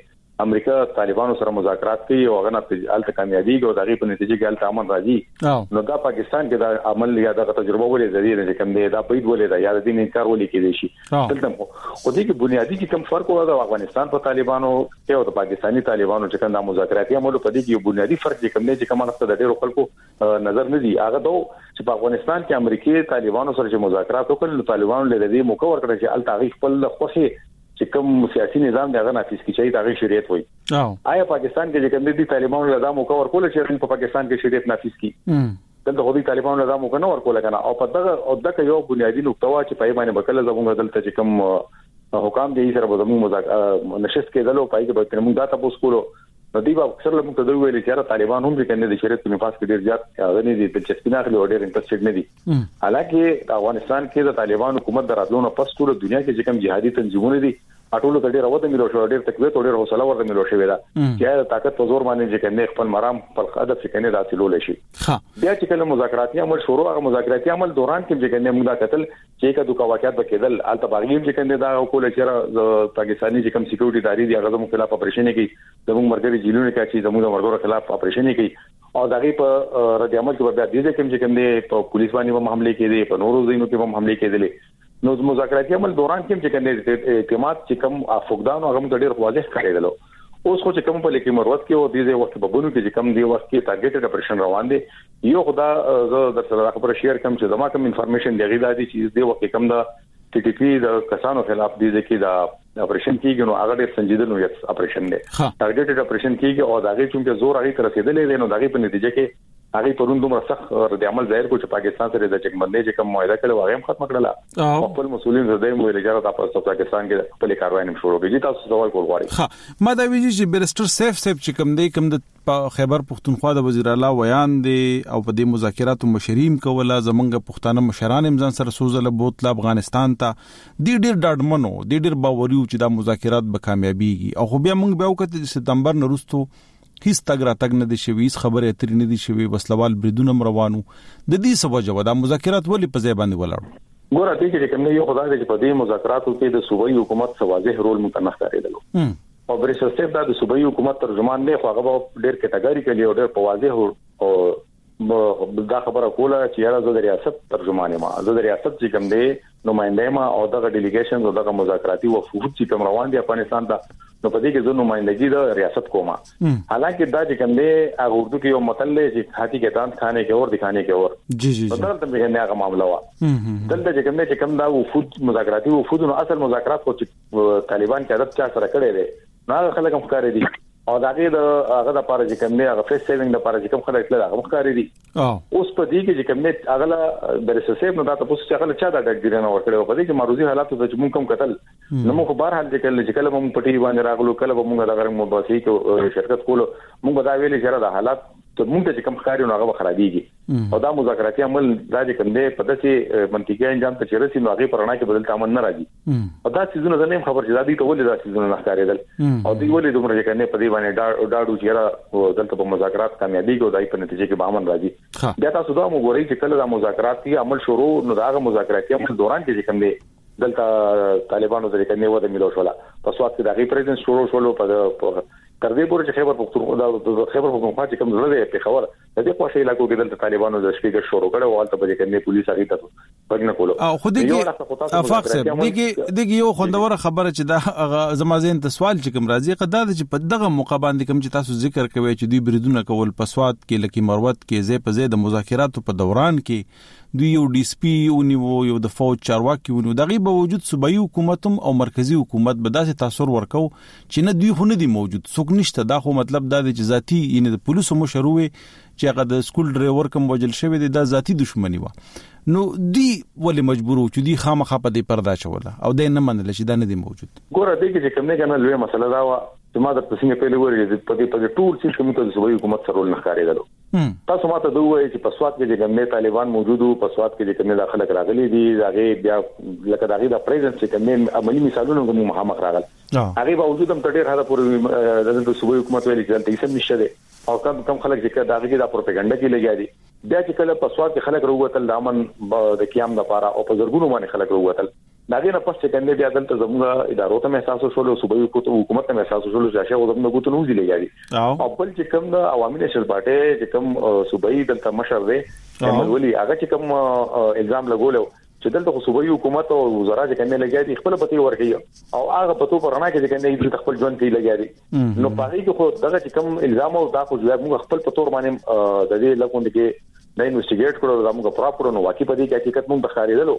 امریکا طالبانو سره مذاکرات کوي او هغه نه الته کامیابیږي او دغه په نتیجه کې الته امن راځي نو دا پاکستان کې دا عمل یا د تجربه ولې د دې کوم دی دا بيد ولې دا یا د دې انکار ولې کېدی شي دلته خو دې کې بنیادی چې کوم فرق و د افغانستان په طالبانو او د پاکستاني طالبانو چې کوم د مذاکراتي عمل په دې کې یو بنیادی فرق چې کوم دی چې کومه د ډېرو خلکو نظر نه دی هغه دا چې په افغانستان کې امریکای طالبانو سره چې مذاکرات وکړل طالبانو له دې موقع ورکړل چې الته خپل خوخي چې کوم سیاسي نظام دغه نافذ کیږي دغه شریعت وایي آیا پاکستان کې کوم دي طالبانو له دغه موقع ورکول چې په پاکستان کې شریعت نافذ کیږي دلته خو دي طالبانو له دغه موقع نه ورکول کنه او په دغه یو بنیادی نقطه وا چې په باندې بکله زموږ دلته چې کوم حکام دي سره به زموږ مذاکره نشست کېدل او پای کې به موږ دا تاسو کولو نو دی په اکثر لمو ته دوی ویل چې طالبان هم د کنه د شریعت په نفاذ کې ډیر زیات غني دي چې سپیناخلي او ډیر انټرېسټډ نه دي حالکه افغانستان کې د طالبان حکومت دراتلو پس ټول دنیا کې چې کوم جهادي تنظیمونه دي اټولو ته ډیر وته ملو شو ډیر تقویت او ډیر حوصله ورته ملو شوې ده چې طاقت په زور باندې چې کنه خپل مرام پر هدف چې کنه راتلول شي بیا چې کله مذاکراتي عمل شروع هغه مذاکراتي عمل دوران کې چې کنه موږ قتل چې کا دوه واقعیت وکړل الته باغیم چې کنه دا کول چې پاکستاني چې کوم سکیورټي داري دي هغه زموږ خلاف اپریشن کوي زموږ مرګري جیلونه کې چې زموږ مرګرو خلاف اپریشن کوي او دغه په رد عمل کې بیا دې کوم چې کنه په پولیس باندې هم حمله کړي په نورو ځینو کې هم حمله کړي نو مذاکراتي عمل دوران کې چې کنه اعتماد چې کوم افغان او هم ډېر واضح کړي اوس خو چې کوم په لیکي مروت کې او دې وخت په بونو کې چې کوم دی وخت کې ټارګټډ اپریشن روان دي یو خدا زه در سره خبر شیر کوم چې زما کوم انفارمیشن دی غیدا دي چې دې وخت کوم دا ټي ټي پی د کسانو خلاف دي چې دا اپریشن کیږي نو هغه ډېر سنجیده نو یو اپریشن دی ټارګټډ اپریشن کیږي او دا غي چې زور هغه تر رسیدلې دی نو دا غي په نتیجه کې هغه پرون دومره سخت رد عمل ظاهر کو چې پاکستان سره د چک باندې چې کوم معاهده کړو هغه هم ختم کړل خپل مسؤلین زده مو لګاره تاسو پاکستان کې خپل کاروای نه شروع کړي تاسو سوال کول غواړئ ها ما دا ویجی چې بیرستر سیف چې کوم دی کوم د خیبر پختونخوا د وزیر اعلی ویان دی او په دې مذاکراتو مشریم کوله زمونږ پښتانه مشران امزان سره سوزله بوتله افغانستان ته ډیر ډاډمنو ډیر باوري چې دا مذاکرات به کامیابیږي او خو بیا موږ به وکړو چې سپتمبر نه وروسته هیڅ تګ نه دي شوي خبره اترې نه دي شوي وسلوال بریدونه روانو د دې سبب جواب د مذاکرات ولې په ځای باندې ولاړ ګوره دې کې کوم یو خدای دې په دې مذاکراتو کې د صوبایي حکومت څخه واضح رول متنخ کړی او برسټیف د صوبایي حکومت ترجمان دی خو هغه ډېر کټګوري کې او ډېر په واضح او دا خبره کوله چې یاره زه د ریاست ترجمان یم زه د ریاست چې کوم دی نمائنده ما او دغه ډیلیګیشن او دغه مذاکراتي وفود چې کوم روان دي افغانستان ته نو په دې کې زه نمائندګي د ریاست کومه حالانکه دا چې کوم دی هغه اردو کې یو متل دی چې هاتي کې دانت خانه کې اور دکھانے کې اور جی جی دلته به نه هغه معاملہ وا دلته چې کوم دا وفود مذاکراتي وفود نو اصل مذاکرات خو چې طالبان کې عادت چا سره کړي دي نو خلک هم ښکاري دي او داګه د هغه د پاره چې کوم دی هغه فیس سیوینګ د پاره چې کوم خلک له هغه ښکاري دي اوس په دې کې چې کوم دی هغه له برسټیف نو دا تاسو چې هغه چا دا ډګډیرنه ورکړي په دې کې ماروزي حالات ته چې موږ کوم قتل نو موږ بهر حال چې کله موږ پټي باندې راغلو کله موږ دا غره مباسي کې شرکت کولو موږ دا ویلي چې دا حالات ته موږ چې کوم ښکاري نو هغه خرابيږي او دا مذاکراتي عمل دا چې کوم دی په داسې منطقي انجام ته چیرې نو هغه پرانا کې بدل تامن نه راځي او دا چیزونه زنه خبر چې دا دي ته ولې دا چیزونه نه ښکارېدل او دوی ولې دومره چې کنه په دې باندې ډاډو چې دلته په مذاکرات کامیابیږي او دای په نتیجه کې به امن راځي بیا تاسو دا وګورئ چې کله دا مذاکراتي عمل شروع نو دا مذاکراتي عمل دوران کې کوم دی دلته طالبانو د کنه وته ملو شولا په سواد کې د غي پریزنس شروع شولو په تر دې پورې چې خیبر پختونخوا د خیبر پختونخوا چې کوم زړه په خبر د دې په شی علاقو کې دلته طالبانو د سپیکر شروع کړو او البته به کنه پولیس هغه ته پګنه کولو او خو دې افاق صاحب دغه یو خوندوره خبره چې دا زمازین ته سوال چې کوم راځي قدا چې په دغه موقع باندې کوم چې تاسو ذکر کوي چې دوی بریدونه کول په سواد کې لکه مروت کې زې په زې د مذاکراتو په دوران کې دوی یو ډي اس پی یو د فوج چارواکي ونیو دغه به وجود صوبایي حکومت او مرکزی حکومت به داسې تاثیر ورکو چې نه دوی خو نه دي موجود څوک نشته دا خو مطلب دا دی چې ذاتی یعنی د پولیسو مشروع چې هغه د سکول ډرایور کوم وجل شوی دی دا ذاتی دښمنی و نو دی ولې مجبور و چې دی خامخا په دې پردا چوله او د نه منل چې دا نه دی موجود ګوره دې کې کوم نه کنه لوی مسله دا و چې ما د تاسو په لور کې په دې ټول څه کوم ته صوبایي حکومت سره نه ښکارېدل تاسو ماته دوی وایي چې په سواد کې کوم نه طالبان موجود وو په سواد کې کوم نه خلک راغلي دي هغه بیا لکه دغه د پریزنس چې کوم عملی مثالونه کوم مخامخ راغل هغه باوجود هم ډېر هدا پورې د صوبایي حکومت ویلي چې دلته هیڅ نشته او کم خلک چې دغه د پروپاګاندا کې لګیا دي بیا چې کله په سواد کې خلک وروتل د امن د قیام لپاره او په زرګونو باندې خلک وروتل داګه نه پس چې کنده بیا دلته زموږ ادارو ته احساس شول صوبایي حکومت ته احساس شول چې شاو زموږ غوتو نو ځلې یاري او بل چې کوم د عوامي نشل پارټي چې کوم صوبایي دلته مشر دی ولي هغه چې کوم الزام لګولو چې دلته صوبایي حکومت او وزرا چې کنده لګیږي خپل پتی ورکي او هغه پتو پرانا کې کنده د خپل ژوند کې لګیږي نو پاره کې خو دغه چې کوم الزام او دا خو موږ خپل پتور باندې د دې لکوند کې نه انویسټیګیټ کړو موږ پراپر نو واقعي په دې کې حقیقت موږ بخاریدلو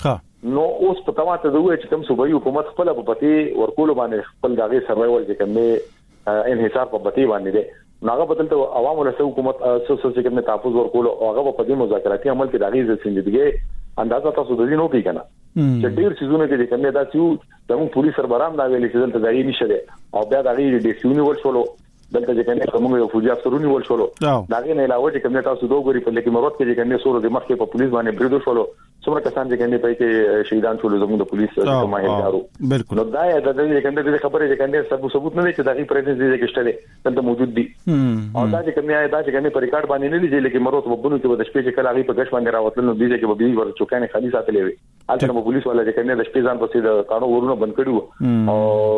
نو اوس په تماته دوی چې کوم صوبایي حکومت خپل په پتی ورکول باندې خپل دغه سروایول چې کومه انحصار په پتی باندې ده ناغه بدلته عوامو له حکومت اساس چې کومه تحفظ ورکول او هغه په دې مذاکراتي عمل کې دغه زندګي اندازه تاسو د دې نو کې کنه چې ډیر سيزونه کې کومه دا چې زموږ پولیس سربرام دا ویلي چې دلته ځای نشته او بیا دغه د سیونی ورشولو دلته چې کومه یو فوجي افسرونی ورشولو داګه نه علاوه چې کومه تاسو دوه غوري په لکه مراد کې چې کومه سورو د مخکې په پولیس باندې بریدو شولو څومره کسان چې کومه په کې شهیدان شول زموږ د پولیس ماهرانو بالکل نو دا د دې کومه خبره چې کومه ثبوت نه دي چې دغه پریزنس دي کې شته دلته موجود دي او دا چې کومه په ریکارډ باندې نه دي چې مراد وبونو کې د شپې چې کله هغه په غش باندې راوتل نو دي چې به به ور چوکانه خالي ساتلې وي البته پولیس والا چې کومه د شپې ځان په سید قانون ورونه بند کړو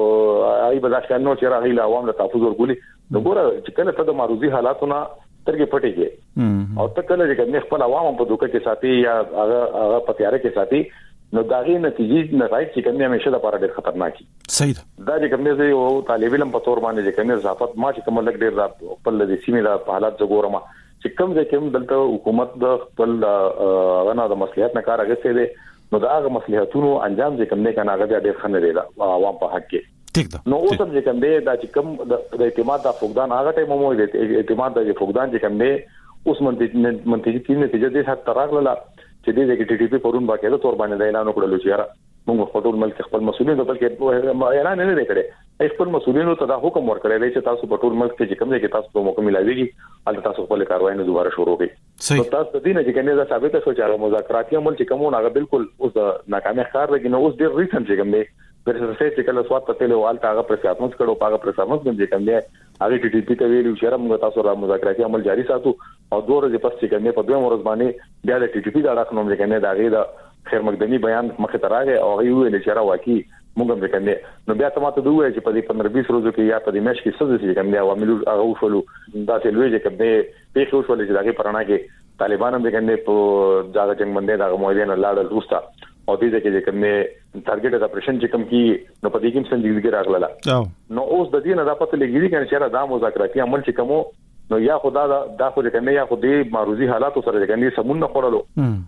او ای په ځکه نو چې راغی له عوام له تحفظ ورګولي نو ګوره چې کله ته د معروضي حالاتونه ترګه پټيږي او ته کله چې کوم خپل عوام په دوکه کې ساتي یا هغه په تیار کې ساتي نو داغه نتیجې نه راځي چې کومه همیشه د لپاره ډېر خطرناک صحیح دا چې کومه زه یو طالب علم په تور باندې چې کومه ضعفت ما چې کوم لګ ډېر خپل د سیمې د حالات زګورم چې کوم ځکه کوم دلته حکومت د خپل غنا د مصلحت نه کار اغسته دي نو دا هغه مصلحتونو انجام چې کوم نه کنه هغه ډېر خنه دی عوام په حق کې نو اوس هم چې کوم دی دا چې کوم د اعتماد د فقدان هغه ټیم مو دی اعتماد د فقدان چې کوم دی اوس منطقي کې نتیجه دې حد تراغله چې دې کې ټي ټي پی پرون باقاعده تور باندې اعلان وکړل چې یاره موږ خپل ملک خپل مسؤلیت بلکې اعلان نه کړي خپل مسؤلیتونو ته دا حکم ورکړل چې تاسو په ټول ملک کې کوم ځای کې تاسو په موقع ملایويږي البته تاسو خپل کاروایی نه دوباره شروع کړئ نو تاسو د دې نه چې کنه دا ثابت شو چې مذاکراتي عمل چې کومه هغه بالکل اوس ناکامه ښکار لګي نو اوس ډېر ریسنټ چې کوم دی پرسه چې کله سواد پته له والته هغه پرساتمنس کړو هغه پرساتمنس باندې کوم دی هغه ټي ټي پی ته ویلو چې موږ تاسو را مذاکراتي عمل جاری ساتو او دوه ورځې پس چې کوم په دوه ورځ باندې بیا د ټي ټي پی دا راخنوم چې کنه دا غي دا خیر مقدمي بیان مخه تراغه او هغه ویل چې را واقعي موږ هم کنه نو بیا ته دوه چې په دې 15-20 ورځو کې یا په دې مېش کې څه چې کوم دی عوامل هغه وشولو دا چې لوی چې کوم دی په څو شول چې دغه پرانا کې طالبان هم کنه په ځاګه جنگ باندې دا مویدین لاړ روستا او دې چې کوم ټارګټ د اپریشن چې کوم کی نو په دې کې سنجیدګي راغله نو اوس د دې نه د پته لګیږي چې دا مذاکراتي عمل چې کوم نو یا خدا دا خو کنه یا خو دې معروضي حالات سره کنه سمون نه خورلو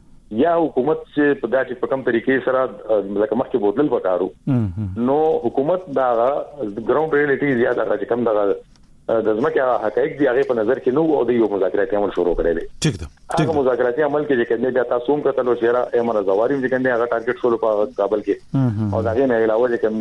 یا حکومت چې په داسې په کوم طریقې سره لکه مخکې بودل وکړو نو حکومت دا ګراوند ریالټي زیاده راځي کوم دا د ځمکه حقایق دی هغه په نظر کې نو او د یو مذاکراتي عمل شروع کړل ټیک ده هغه مذاکراتي عمل کې چې کنده بیا تاسو هم کتلو چې امر زواریم چې کنده هغه ټارګټ شول په کابل کې او دا غي نه علاوه چې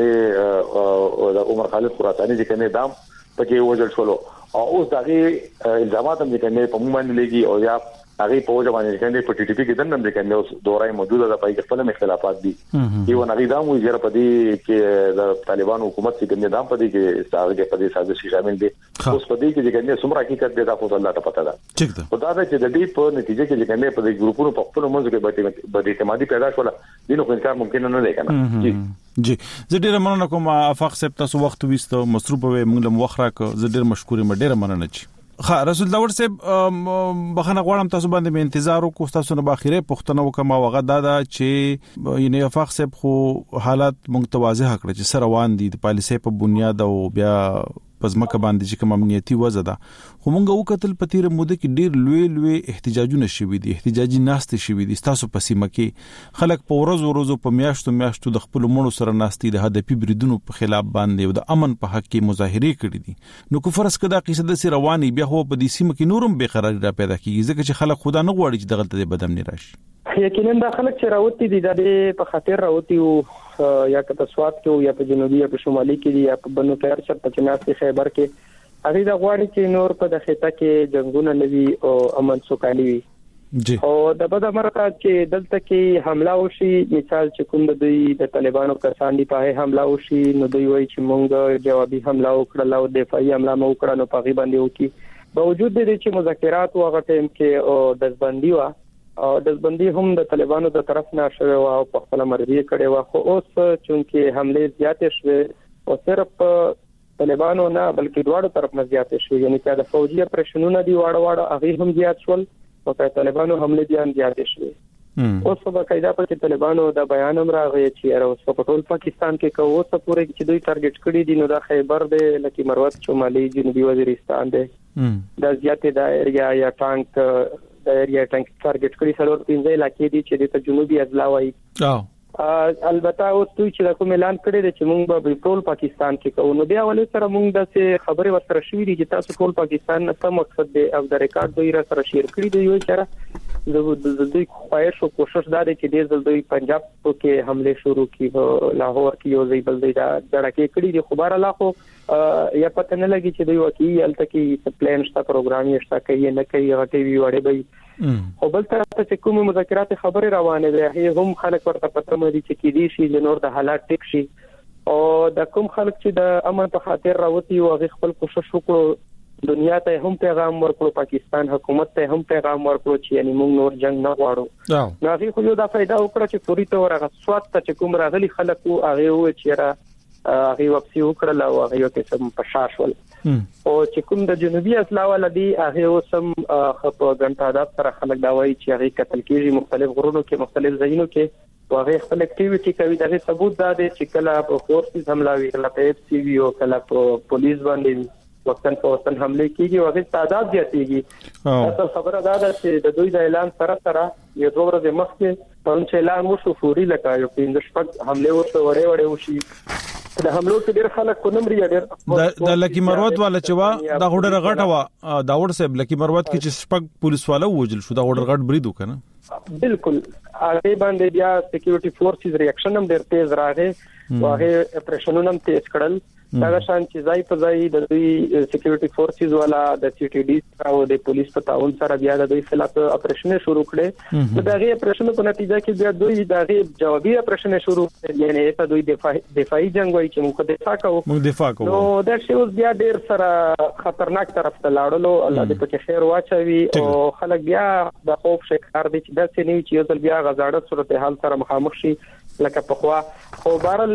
کنده د عمر خالد خراساني چې کنده دام پکې وژل شول او اوس دغه الزامات هم چې کنده په موږ باندې لګي او یا هغه په وجه باندې کنده په ټي ټي پی کې دنه د کنده اوس دورای موجوده د پای کې خپل اختلافات دي یو نه دا مو یې په دې کې د طالبان حکومت چې کنده دام په دې کې ساده په دې سازش شامل دي اوس په دې کې چې کنده څومره حقیقت دی دا خو الله ته پته ده ټیک ده خدای دې چې د دې په نتیجه کې چې کنده په دې ګروپونو په خپل منځ کې به اعتمادي پیدا شول دینو خو انکار ممکن نه دی کنه جی زه ډیر مننه کوم افاق صاحب تاسو وخت وستو مصروف وې موږ له وخت راک زه ډیر مشکور یم ډیر مننه چی رسول داور صاحب بخنه غواړم تاسو باندې به انتظار وکړو تاسو نه باخره پښتنه وکما وغه دا چې ینه افاق صاحب خو حالات متوازه کړ چې سره روان دي د پالیسي په بنیاد او بیا پزماکه باندې چې کوم امنیتي وضع ده خو مونږ وکتل په تیر موده کې ډیر لوی احتجاجونه شوي دي احتجاجي ناستې شوي دي تاسو په سیمه کې خلک په ورځو په میاشتو د خپل مونږ سره ناستې د هدفي بریدونو په خلاف باندې او د امن په حق کې مظاهره کړې دي نو کو فرض کړه قصه د رواني بیا هو په دې سیمه کې نورم به قرار را پیدا کیږي ځکه چې خلک خدا نه غواړي چې دغه ته بدامنی راشي یقینا دا خلک چې راوتی دي د په خاطر راوتی او یا کته سواد کې یا په جنوبي یا په شمالي کې یا په بنو خیر چرته چې ناس خیبر کې هغه د غواړي چې نور په د خطه کې جنگونه نوي او امن سوکالي وي جی او د بده مرکه چې دلته کې حمله وشي مثال چې کوم د دوی د طالبانو کسان دی په حمله وشي نو دوی وایي چې مونږ جوابي حمله وکړه او دفاعي حمله مو وکړه نو په غي باندې وکي باوجود د دې چې مذاکرات او هغه ټیم کې او دزبندي وا او دزبندي هم د طالبانو د طرف نه شوه او په خپل مرضی کړي وا خو اوس چونکه حمله زیاتې شوه او صرف طالبانو نه بلکې دواړو طرف نه زیاتې شوه یعنی چې د فوجي اپریشنونو دی واړه هغه هم زیات شول او په طالبانو حمله بیان زیاتې شوه اوس په قاعده په طالبانو د بیان هم راغی چې اوس په ټول پاکستان کې کوو څه پورې چې دوی ټارګټ کړي دي نو د خیبر د لکی مروت شمالي جنوبي وزیرستان دی د زیاتې د ایریا یا ټانک د ایریا ټانک ټارګټ کړي څلور 15 علاقې دي چې د جنوبي اضلاع وایي البته اوس دوی چې کوم اعلان کړی دی چې موږ به ټول پاکستان کې کوو نو بیا ولې سره موږ د څه خبرې ورسره شوې دي چې تاسو ټول پاکستان نه څه مقصد دی او د ریکارډ دوی را سره شیر کړی دی یو چې د دوی خواهش او کوشش دا دی چې د دوی پنجاب کې حمله شروع کړي لاهور کې یو ځای بل ځای دا ډړکې کړي دي خبر الله خو یا پته نه لګي چې دوی وکي الته کې پلان شته پروګرام یې شته کوي نه کوي غټي وی وړي به او بل طرف ته کوم مذاکرات خبرې روانه دي هم خلک ورته پته مې دي چې کې دي شي نور د حالات ټیک شي او د کوم خلک چې د امن په خاطر راوتی او خپل کوشش وکړو دنیا ته هم پیغام ورکړو پاکستان حکومت ته هم پیغام ورکړو چې یعنی موږ نور جنگ نه غواړو نو هغه خو یو دا فائدہ وکړه چې پوری تور هغه سواد ته چې کوم راغلي خلک او هغه و چې را هغه واپسی وکړل او هغه کې سم پشاشول او چې کوم د جنوبي اضلاع ولدي هغه سم خپل غنټادات سره خلک دا وایي چې هغه قتل کیږي مختلف غرونو کې مختلف ځایونو کې هغه خپل اکټیویټي کوي دا ثبوت دا دی چې کله په فورسز حملاوي کله په اف سی وی او کله په پولیس باندې وختن په وختن حمله کیږي او هغه تعداد زیاتېږي اصل خبره دا ده چې د دوی د اعلان سره یو دوه ورځې مخکې په اعلان وشو فوري لکه یو 15 شپږ حمله ورته وړې وشي د حملو کې ډېر خلک کو نمبر ډېر د لکی مروت والا چې وا دا هډر غټه وا دا ور صاحب لکی مروت کې چې شپږ پولیس والا وجل شو دا هډر غټ بریدو کنه بالکل هغه باندې بیا سکیورټي فورسز ریاکشن هم ډېر تیز راغی او هغه اپریشنونه هم تیز کړل دا شان چې ځای په ځای د دوی سکیورټي فورسز والا د سی ټي ډي او د پولیس په تعاون سره بیا د دوی خلاف اپریشن شروع کړي دا غي اپریشن په نتیجه کې بیا دوی دا غي جوابي اپریشن شروع کړي یعنی ته دوی دفاعي جنگ وایي چې موږ دفاع کوو نو دا شی اوس بیا ډېر سره خطرناک طرف ته لاړلو الله دې په خیر واچوي او خلک بیا د خوف شکار دي چې دا څه نه چې یو ځل بیا غزاړه صورتحال سره مخامخ شي لکه په خوا خو بهرل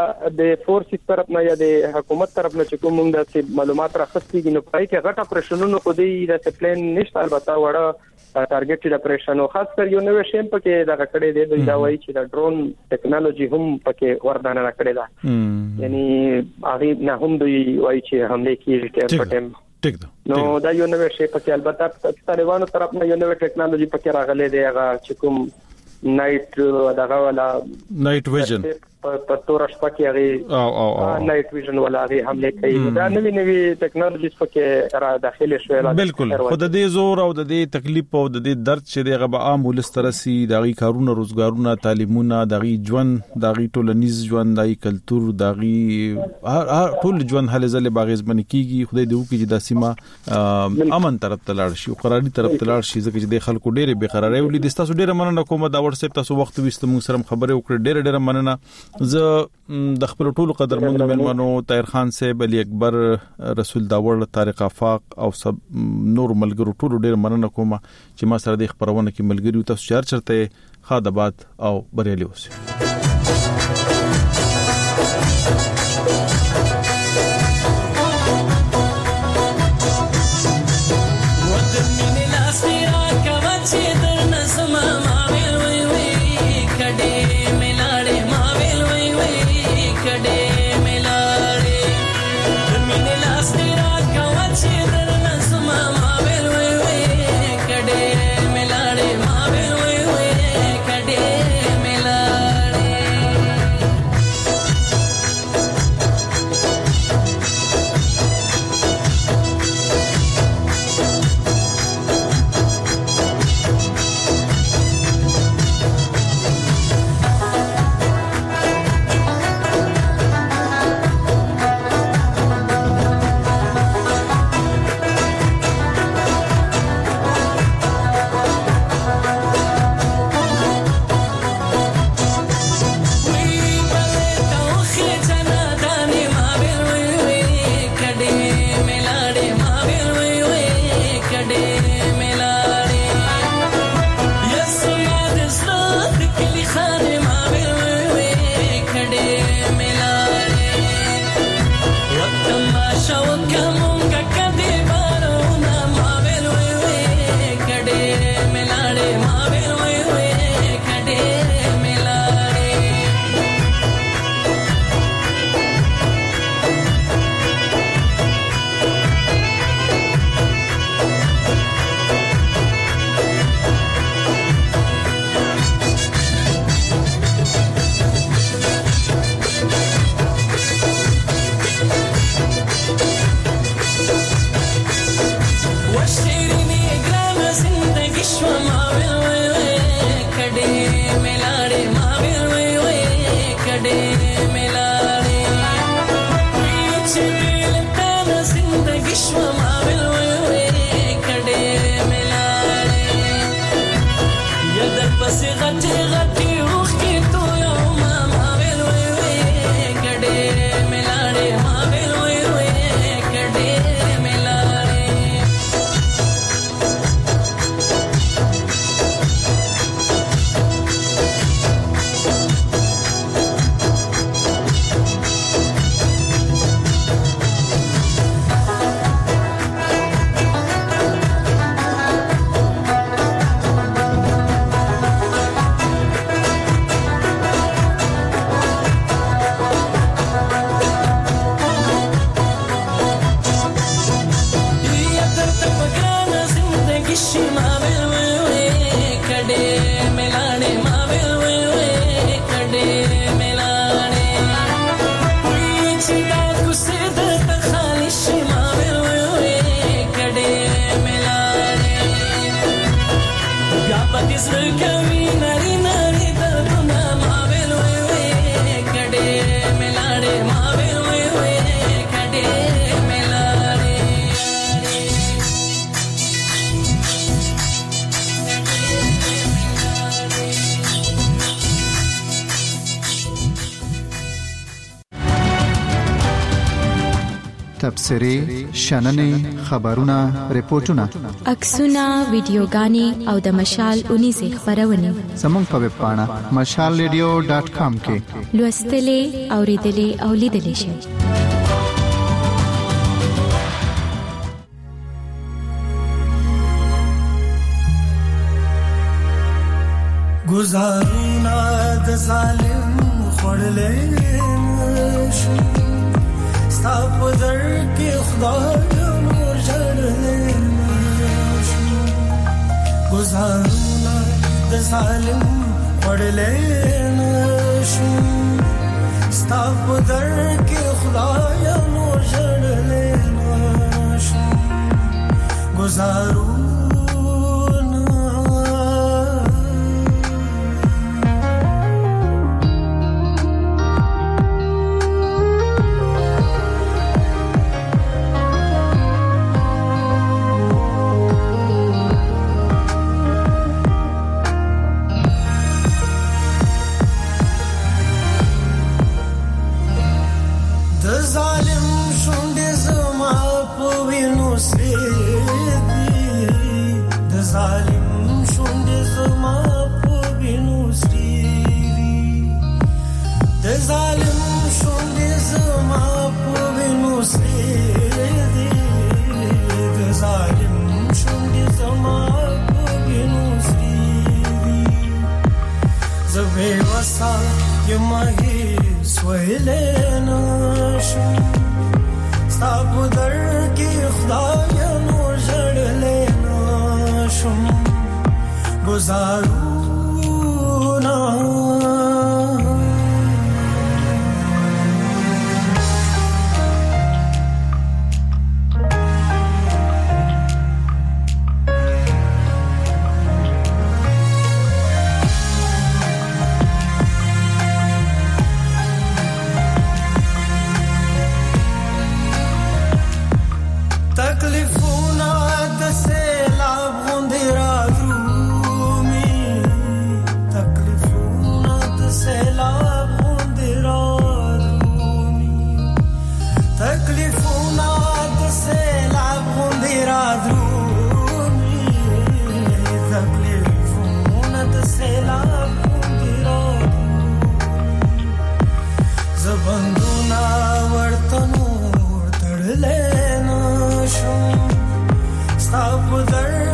د فورسز طرف نه یا د حکومت طرف نه چې کوم د معلومات راخستي نو پای کې غټ اپریشنونو خو دې د پلان نشته البته وړه ټارګټډ اپریشن او خاص کر یو نوې شیم پکې دا کړې دی دوی دا وایي چې د ډرون ټیکنالوژي هم پکې وردانه کړې ده یعنی هغه نه هم دوی وایي چې حمله کیږي ټیم په ټیم نو دا یو نوې شی پکې البته طالبانو طرف نه یو نوې ټیکنالوژي پکې راغلې دی هغه چې کوم نایټ دغه ولا نایټ ویژن په تور شپه کې هغه نایټ ویژن ولا هغه حمله کوي دا نوې ټیکنالوژیز پکې را داخله شوې بالکل خود دې زور او د دې تکلیف او د دې درد چې دغه به عام ولسترسي دغه کارونه روزګارونه تعلیمونه دغه ژوند دغه ټولنیز ژوند دغه کلچر دغه ټول ژوند هله زله باغز باندې کیږي خدای دې وکړي چې د سیمه امن طرف ته لاړ شي او قراري طرف ته لاړ شي ځکه چې د خلکو ډېر بے قراري ولې د تاسو ډېر مننه کوم دا واتس اپ تاسو وخت وست موږ سره خبرې وکړې ډېر مننه زه د خپل ټولو قدرمنو ملمنو طاهر خان صاحب علي اکبر رسول داور طارق افاق او سب نور ملګرو ټولو ډېر مننه کوم چې ما سره د خبرونه کې ملګری تاسو چرته خادبات او بریالي اوسئ تبصرې شننې خبرونه ریپورتونه عکسونه ویډیوګانې او د مشال 19 خبرونه زموږ په ویب پاڼه mashalradio.com کې لوستلې اوریدلې او لیدلې شئ. گزارونه د ظالم خړلې شو ستا په در کې خدای نور جړلې شو گزارونه د ظالم خړلې شو ستا په در کې خدای نور جړلې شو گزارو بندونه ورته نور تړلې نشم ستا په در